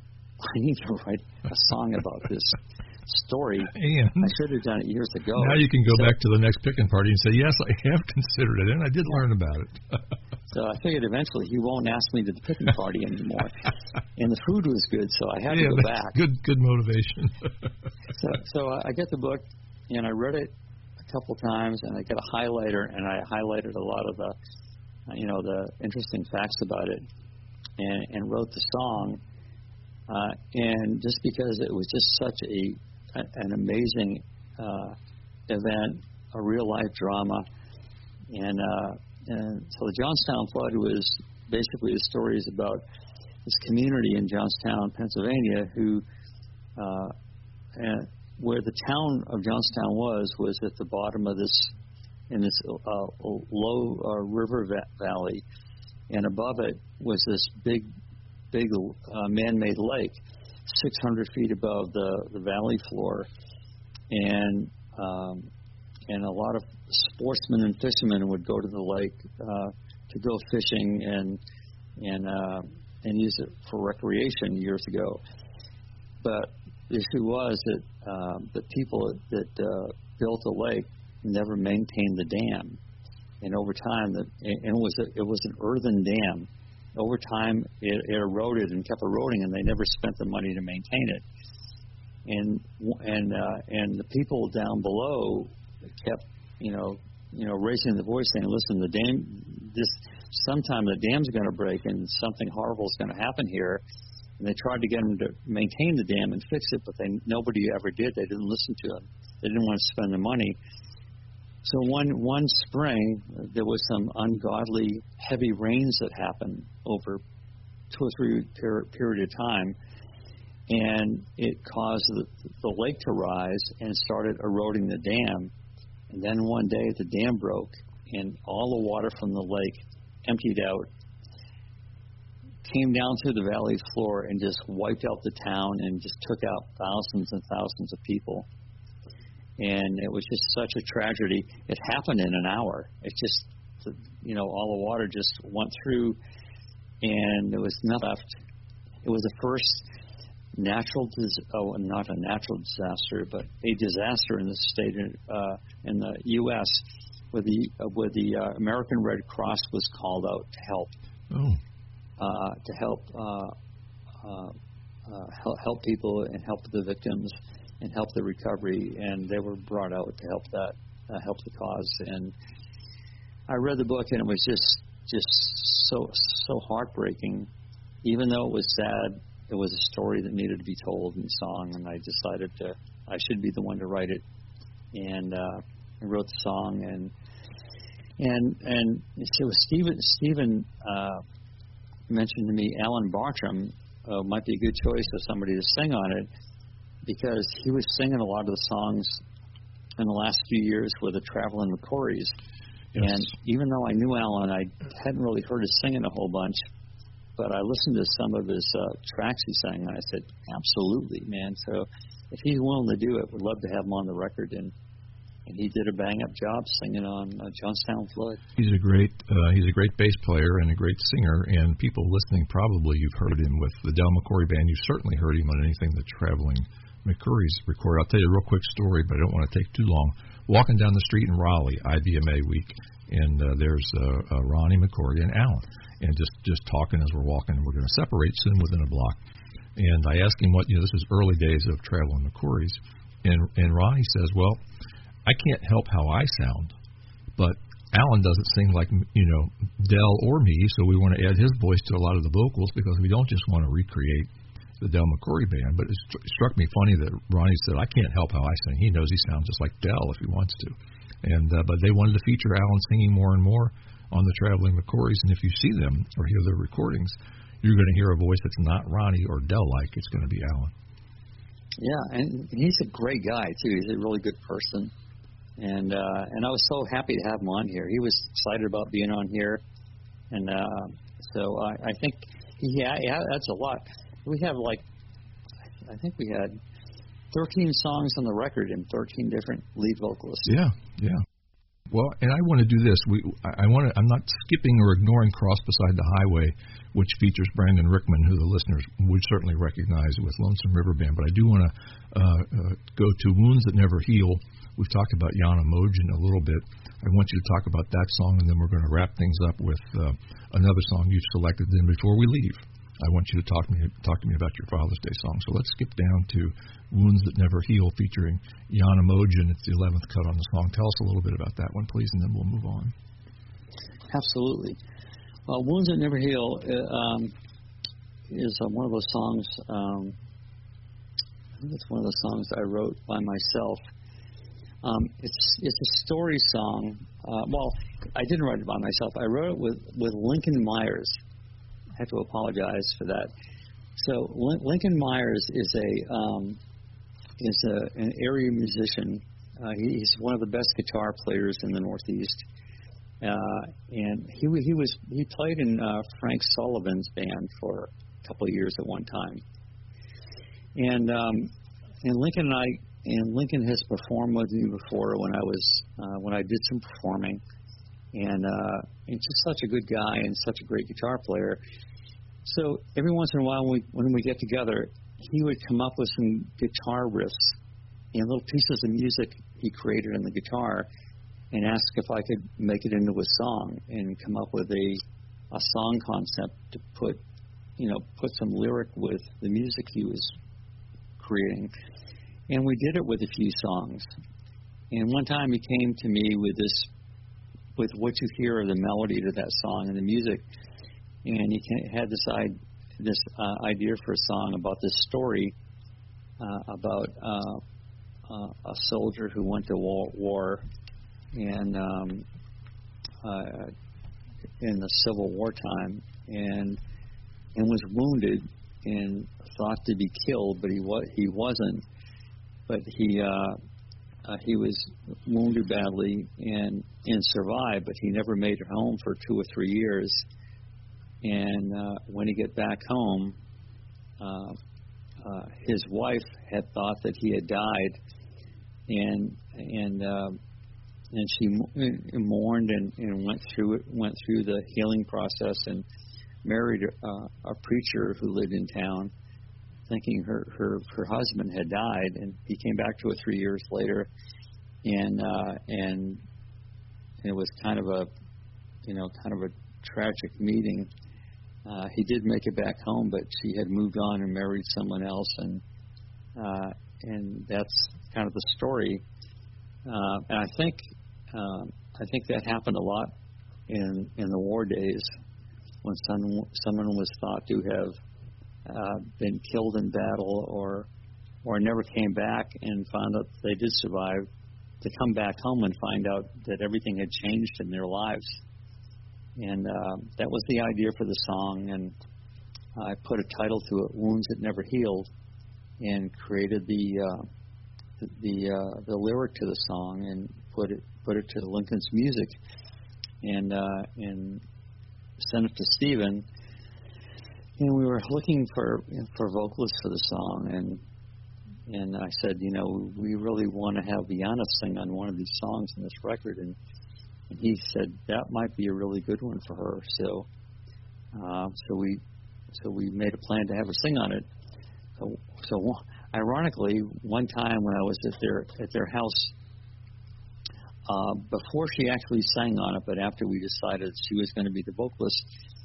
I need to write a song about this story. And I should have done it years ago. Now you can go so, back to the next pickin' party and say, yes, I have considered it, and I did learn about it. So I figured eventually he won't ask me to the picnic party anymore. And the food was good, so I had yeah, to go back. Good, good motivation. so, so I get the book, and I read it a couple times, and I got a highlighter, and I highlighted a lot of the, you know, the interesting facts about it, and, and wrote the song. Uh, and just because it was just such a, a an amazing uh, event, a real life drama, and uh, and so the Johnstown flood was basically the stories about this community in Johnstown, Pennsylvania, who uh, and where the town of Johnstown was was at the bottom of this in this uh, low uh, river va- valley, and above it was this big. big uh, man-made lake, six hundred feet above the, the valley floor, and um, and a lot of sportsmen and fishermen would go to the lake uh, to go fishing and and uh, and use it for recreation years ago. But the issue was that uh, the people that uh, built the lake never maintained the dam, and over time, the, and it was a, it was an earthen dam. Over time, it, it eroded and kept eroding, and they never spent the money to maintain it. And and uh, and the people down below kept, you know, you know, raising the voice, saying, "Listen, the dam, this sometime the dam's going to break, and something horrible is going to happen here." And they tried to get them to maintain the dam and fix it, but they nobody ever did. They didn't listen to them. They didn't want to spend the money. So one one spring, there was some ungodly heavy rains that happened over two or three per- period of time, and it caused the, the lake to rise and started eroding the dam. And then one day the dam broke, and all the water from the lake emptied out, came down through the valley floor, and just wiped out the town and just took out thousands and thousands of people. And it was just such a tragedy. It happened in an hour. It just, you know, all the water just went through, and there was nothing left. It was the first natural, dis- oh, not a natural disaster, but a disaster in the state, uh, in the U S, where the uh, where the uh, American Red Cross was called out to help, oh. uh, to help, uh, uh, uh, help help people and help the victims. And help the recovery, and they were brought out to help that, uh, help the cause. And I read the book, and it was just, just so, so heartbreaking. Even though it was sad, it was a story that needed to be told in song, and I decided to, I should be the one to write it. And uh, I wrote the song, and and and so Stephen Stephen uh, mentioned to me Alan Bartram uh, might be a good choice for somebody to sing on it, because he was singing a lot of the songs in the last few years with the Traveling McCourys. Yes. And even though I knew Alan, I hadn't really heard his singing a whole bunch, but I listened to some of his uh, tracks he sang, and I said, absolutely, man. So if he's willing to do it, we'd love to have him on the record. And, and he did a bang-up job singing on uh, Johnstown Flood. He's a great uh, he's a great bass player and a great singer, and people listening probably you've heard him with the Del McCoury Band. You've certainly heard him on anything the Traveling McCoury's recorded. I'll tell you a real quick story, but I don't want to take too long. Walking down the street in Raleigh, I B M A week, and uh, there's uh, uh, Ronnie McCoury and Alan, and just, just talking as we're walking, and we're going to separate soon within a block. And I asked him what, you know, this is early days of traveling McCoury's, and, and Ronnie says, well, I can't help how I sound, but Alan doesn't sing like, you know, Del or me, so we want to add his voice to a lot of the vocals because we don't just want to recreate the Del McCoury band. But it st- struck me funny that Ronnie said, I can't help how I sing. He knows he sounds just like Del if he wants to. And uh, but they wanted to feature Alan singing more and more on the Traveling McCourys, and if you see them or hear their recordings, you're going to hear a voice that's not Ronnie or Del-like. It's going to be Alan. Yeah, and he's a great guy, too. He's a really good person. And uh, and I was so happy to have him on here. He was excited about being on here. And uh, so I, I think he adds a lot. We have like, I think we had thirteen songs on the record and thirteen different lead vocalists. Yeah, yeah. Well, and I want to do this. We, I want to. I'm not skipping or ignoring Cross Beside the Highway, which features Brandon Rickman, who the listeners would certainly recognize with Lonesome River Band. But I do want to uh, uh, go to Wounds That Never Heal. We've talked about Yana Mogen a little bit. I want you to talk about that song, and then we're going to wrap things up with uh, another song you've selected. Then before we leave, I want you to talk to me talk to me about your Father's Day song. So let's skip down to Wounds That Never Heal featuring Yana Mogen. It's the eleventh cut on the song. Tell us a little bit about that one, please, and then we'll move on. Absolutely. Well, Wounds That Never Heal uh, um, is uh, one of those songs, um, I think it's one of those songs I wrote by myself. Um, it's it's a story song. Uh, well, I didn't write it by myself. I wrote it with, with Lincoln Myers. I have to apologize for that. So Lin- Lincoln Myers is a um, is a, an area musician. Uh, he, he's one of the best guitar players in the Northeast, uh, and he he was he played in uh, Frank Sullivan's band for a couple of years at one time. And um, and Lincoln and I and Lincoln has performed with me before when I was uh, when I did some performing, and uh, he's just such a good guy and such a great guitar player. So every once in a while, when we, when we get together, he would come up with some guitar riffs and little pieces of music he created on the guitar, and ask if I could make it into a song and come up with a a song concept to put, you know, put some lyric with the music he was creating. And we did it with a few songs. And one time he came to me with this, with what you hear of the melody to that song and the music. And he had this, this uh, idea for a song about this story uh, about uh, uh, a soldier who went to war, war and um, uh, in the Civil War time, and and was wounded and thought to be killed, but he was he wasn't. But he uh, uh, he was wounded badly and and survived, but he never made it home for two or three years. And uh, when he got back home, uh, uh, his wife had thought that he had died, and and uh, and she mourned and, and went through it, went through the healing process, and married uh, a preacher who lived in town, thinking her, her her husband had died. And he came back two or three years later, and uh, and it was kind of a you know kind of a tragic meeting. Uh, he did make it back home, but she had moved on and married someone else, and uh, and that's kind of the story. Uh, and I think uh, I think that happened a lot in in the war days, when some, someone was thought to have uh, been killed in battle or or never came back and found out they did survive, to come back home and find out that everything had changed in their lives. And uh, that was the idea for the song, and I put a title to it, Wounds That Never Healed, and created the uh, the uh, the lyric to the song and put it put it to Lincoln's music, and uh, and sent it to Stephen. And we were looking for you know, for vocalists for the song, and and I said, you know, we really want to have Yana sing on one of these songs in this record, and, and he said that might be a really good one for her. So uh, so we so we made a plan to have her sing on it. So so ironically, one time when I was at their at their house, uh, before she actually sang on it, but after we decided she was going to be the vocalist,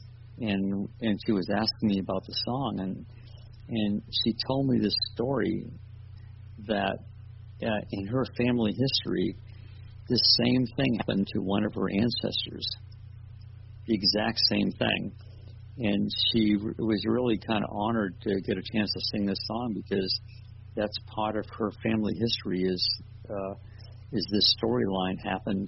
and and she was asking me about the song, and and she told me this story that uh, in her family history, this same thing happened to one of her ancestors, the exact same thing. And she r- was really kind of honored to get a chance to sing this song because that's part of her family history. Is uh, is this storyline happened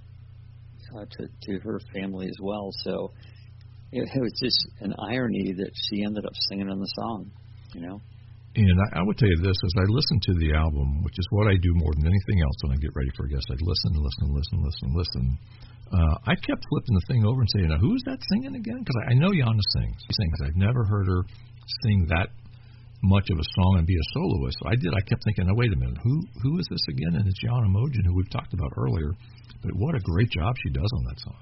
uh, to to her family as well? So it, it was just an irony that she ended up singing in the song, you know. And I, I would tell you this, as I listen to the album, which is what I do more than anything else when I get ready for a guest, I listen, listen, listen, listen, listen. Uh, I kept flipping the thing over and saying, now, who's that singing again? Because I, I know Yana sings. She sings. I've never heard her sing that much of a song and be a soloist. So I did. I kept thinking, now, wait a minute, who who is this again? And it's Yana Mogen, who we've talked about earlier. But what a great job she does on that song.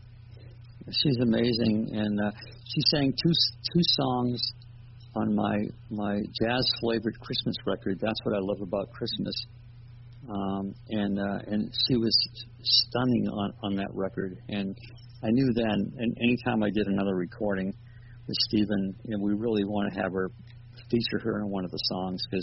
She's amazing. And uh, she sang two two songs on my my jazz-flavored Christmas record. That's what I love about Christmas. Um, and uh, and she was stunning on, on that record. And I knew then, and anytime I did another recording with Stephen, you know, we really want to have her feature her in one of the songs because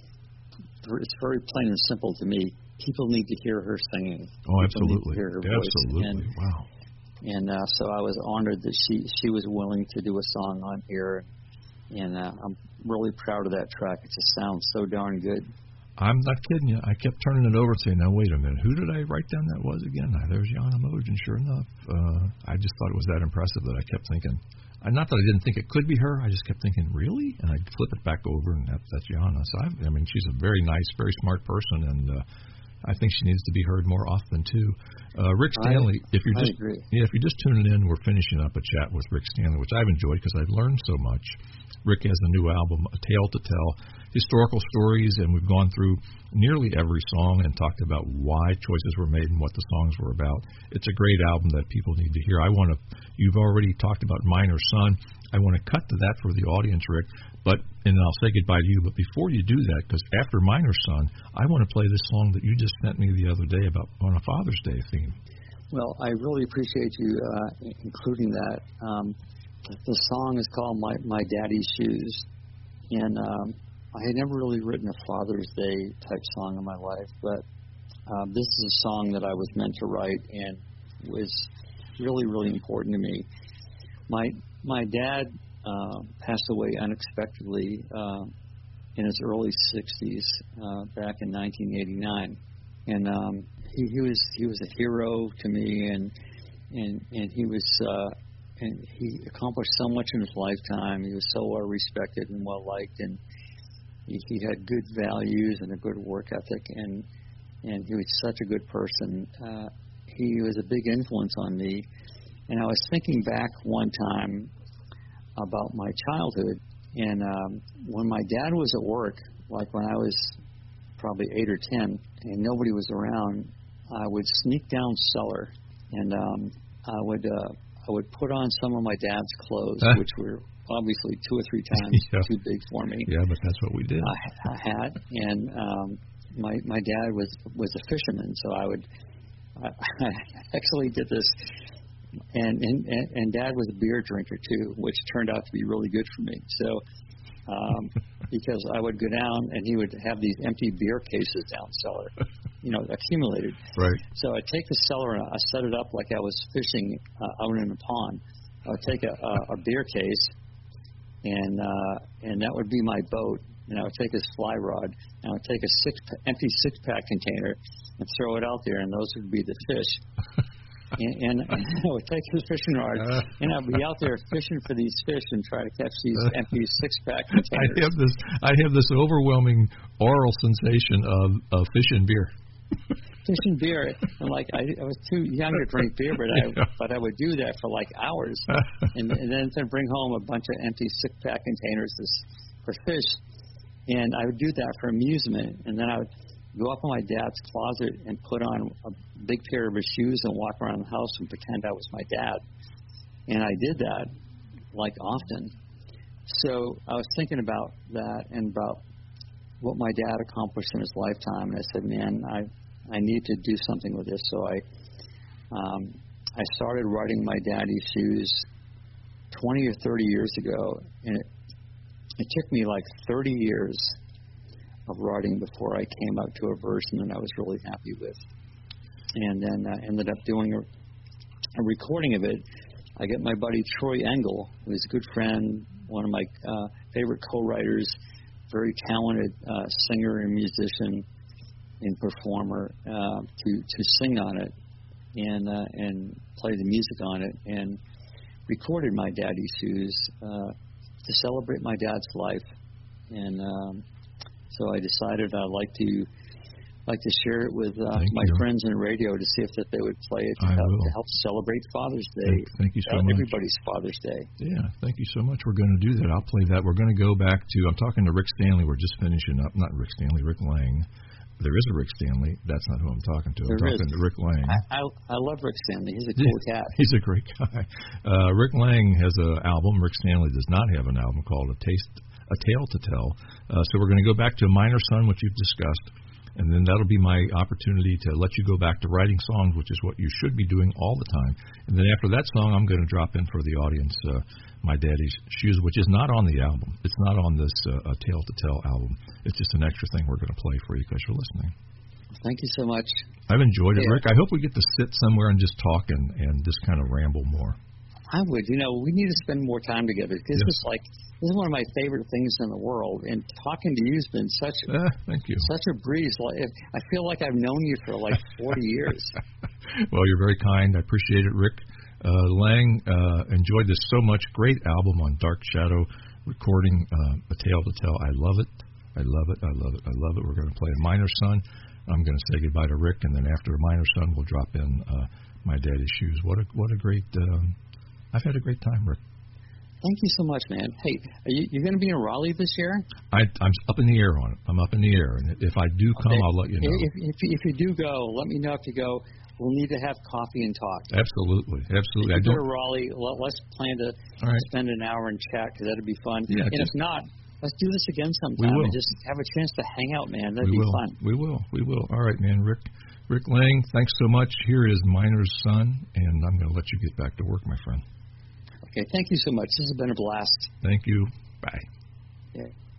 it's very plain and simple to me. People need to hear her singing. Oh, absolutely. Hear her absolutely. voice. And, wow. And uh, so I was honored that she, she was willing to do a song on here. And uh, I'm really proud of that track. It just sounds so darn good. I'm not kidding you. I kept turning it over and saying, now, wait a minute, who did I write down that was again? Now, there's Yana Mogen, sure enough. Uh, I just thought it was that impressive that I kept thinking, uh, not that I didn't think it could be her, I just kept thinking, really? And I'd flip it back over, and that, that's Yana. So, I've, I mean, she's a very nice, very smart person, and uh, I think she needs to be heard more often, too. Uh, Rick Stanley, I, if you're just yeah, if you're just tuning in, we're finishing up a chat with Rick Stanley, which I've enjoyed because I've learned so much. Rick has a new album, A Tale to Tell, historical stories, and we've gone through nearly every song and talked about why choices were made and what the songs were about. It's a great album that people need to hear. I want to. You've already talked about Minor Son. I want to cut to that for the audience, Rick, but and I'll say goodbye to you. But before you do that, because after Minor Son, I want to play this song that you just sent me the other day about on a Father's Day theme. Well, I really appreciate you uh, including that. Um, the song is called My My Daddy's Shoes, and um, I had never really written a Father's Day type song in my life, but um, this is a song that I was meant to write and was really, really important to me. My my dad uh, passed away unexpectedly uh, in his early sixties uh, back in nineteen eighty-nine, and um, he, he was he was a hero to me, and and and he was uh, and he accomplished so much in his lifetime. He was so well respected and well liked, and he, he had good values and a good work ethic, and and he was such a good person. Uh, he was a big influence on me. And I was thinking back one time about my childhood, and um, when my dad was at work, like when I was probably eight or ten, and nobody was around, I would sneak down cellar, and um, I would uh, I would put on some of my dad's clothes, huh? which were obviously two or three times yeah. too big for me. Yeah, but that's what we did. A, a hat, and um, my my dad was was a fisherman, so I would I, I actually did this. And, and and Dad was a beer drinker too, which turned out to be really good for me. So, um, because I would go down and he would have these empty beer cases down cellar, you know, accumulated. Right. So I'd take the cellar and I set it up like I was fishing uh, out in a pond. I would take a, a, a beer case, and uh, and that would be my boat. And I would take this fly rod, and I would take a six empty six pack container and throw it out there, and those would be the fish. And, and, and I would take his fishing rod, and I'd be out there fishing for these fish and try to catch these empty six-pack containers. I have this, I have this overwhelming oral sensation of, of fish and beer. Fish and beer, and like I, I was too young to drink beer, but I, yeah. but I would do that for like hours, and, and then to bring home a bunch of empty six-pack containers for fish, and I would do that for amusement, and then I would go up in my dad's closet and put on a big pair of his shoes and walk around the house and pretend I was my dad. And I did that, like, often. So I was thinking about that and about what my dad accomplished in his lifetime, and I said, man, I I need to do something with this. So I um, I started writing My Daddy's Shoes twenty or thirty years ago, and it, it took me like thirty years of writing before I came out to a version that I was really happy with. And then I uh, ended up doing a, a recording of it. I get my buddy Troy Engel, who's a good friend, one of my uh, favorite co-writers, very talented uh, singer and musician and performer, uh, to to sing on it and uh, and play the music on it, and recorded My Daddy's Shoes uh, to celebrate my dad's life. And um, so I decided I'd like to like to share it with uh, my you. friends in radio to see if that they would play it to, I help, will. to help celebrate Father's Day. Thank, thank you so uh, much. Everybody's Father's Day. Yeah, thank you so much. We're going to do that. I'll play that. We're going to go back to, I'm talking to Rick Stanley. We're just finishing up. Not Rick Stanley, Rick Lang. There is a Rick Stanley. That's not who I'm talking to. I'm There talking is. to Rick Lang. I, I, I love Rick Stanley. He's a cool cat. He's a great guy. Uh, Rick Lang has an album. Rick Stanley does not have an album called A Taste, A Tale to Tell. Uh, so we're going to go back to A Minor Son, which you've discussed, and then that'll be my opportunity to let you go back to writing songs, which is what you should be doing all the time. And then after that song, I'm going to drop in for the audience uh, My Daddy's Shoes, which is not on the album. It's not on this uh, A Tale to Tell album. It's just an extra thing we're going to play for you because you're listening. Thank you so much. I've enjoyed it, Yeah. Rick. I hope we get to sit somewhere and just talk and, and just kind of ramble more. I would. You know, we need to spend more time together because Yes. this is like this is one of my favorite things in the world. And talking to you has been such Uh, thank you. such a breeze. Like I feel like I've known you for like forty years. Well, you're very kind. I appreciate it, Rick. Uh, Lang, uh, enjoyed this so much. Great album on Dark Shadow recording, uh, A Tale to Tell. I love it. I love it. I love it. I love it. We're going to play A Minor Son. I'm going to say goodbye to Rick, and then after A Minor Son, we'll drop in uh, My Daddy's Shoes. What a what a great. Um, I've had a great time, Rick. Thank you so much, man. Hey, are you you're going to be in Raleigh this year? I, I'm up in the air on it. I'm up in the air, and if I do come, Okay. I'll let you know. If, if if you do go, let me know if you go. We'll need to have coffee and talk. Absolutely, absolutely. I If you go don't. to Raleigh, let, let's plan to All right. spend an hour and chat because that'd be fun. Yeah, and just- if not, let's do this again sometime. We will. And just have a chance to hang out, man. That'd we be will. fun. We will. We will. All right, man. Rick, Rick Lang, thanks so much. Here is Miner's Son, and I'm going to let you get back to work, my friend. Okay, thank you so much. This has been a blast. Thank you. Bye. Yeah.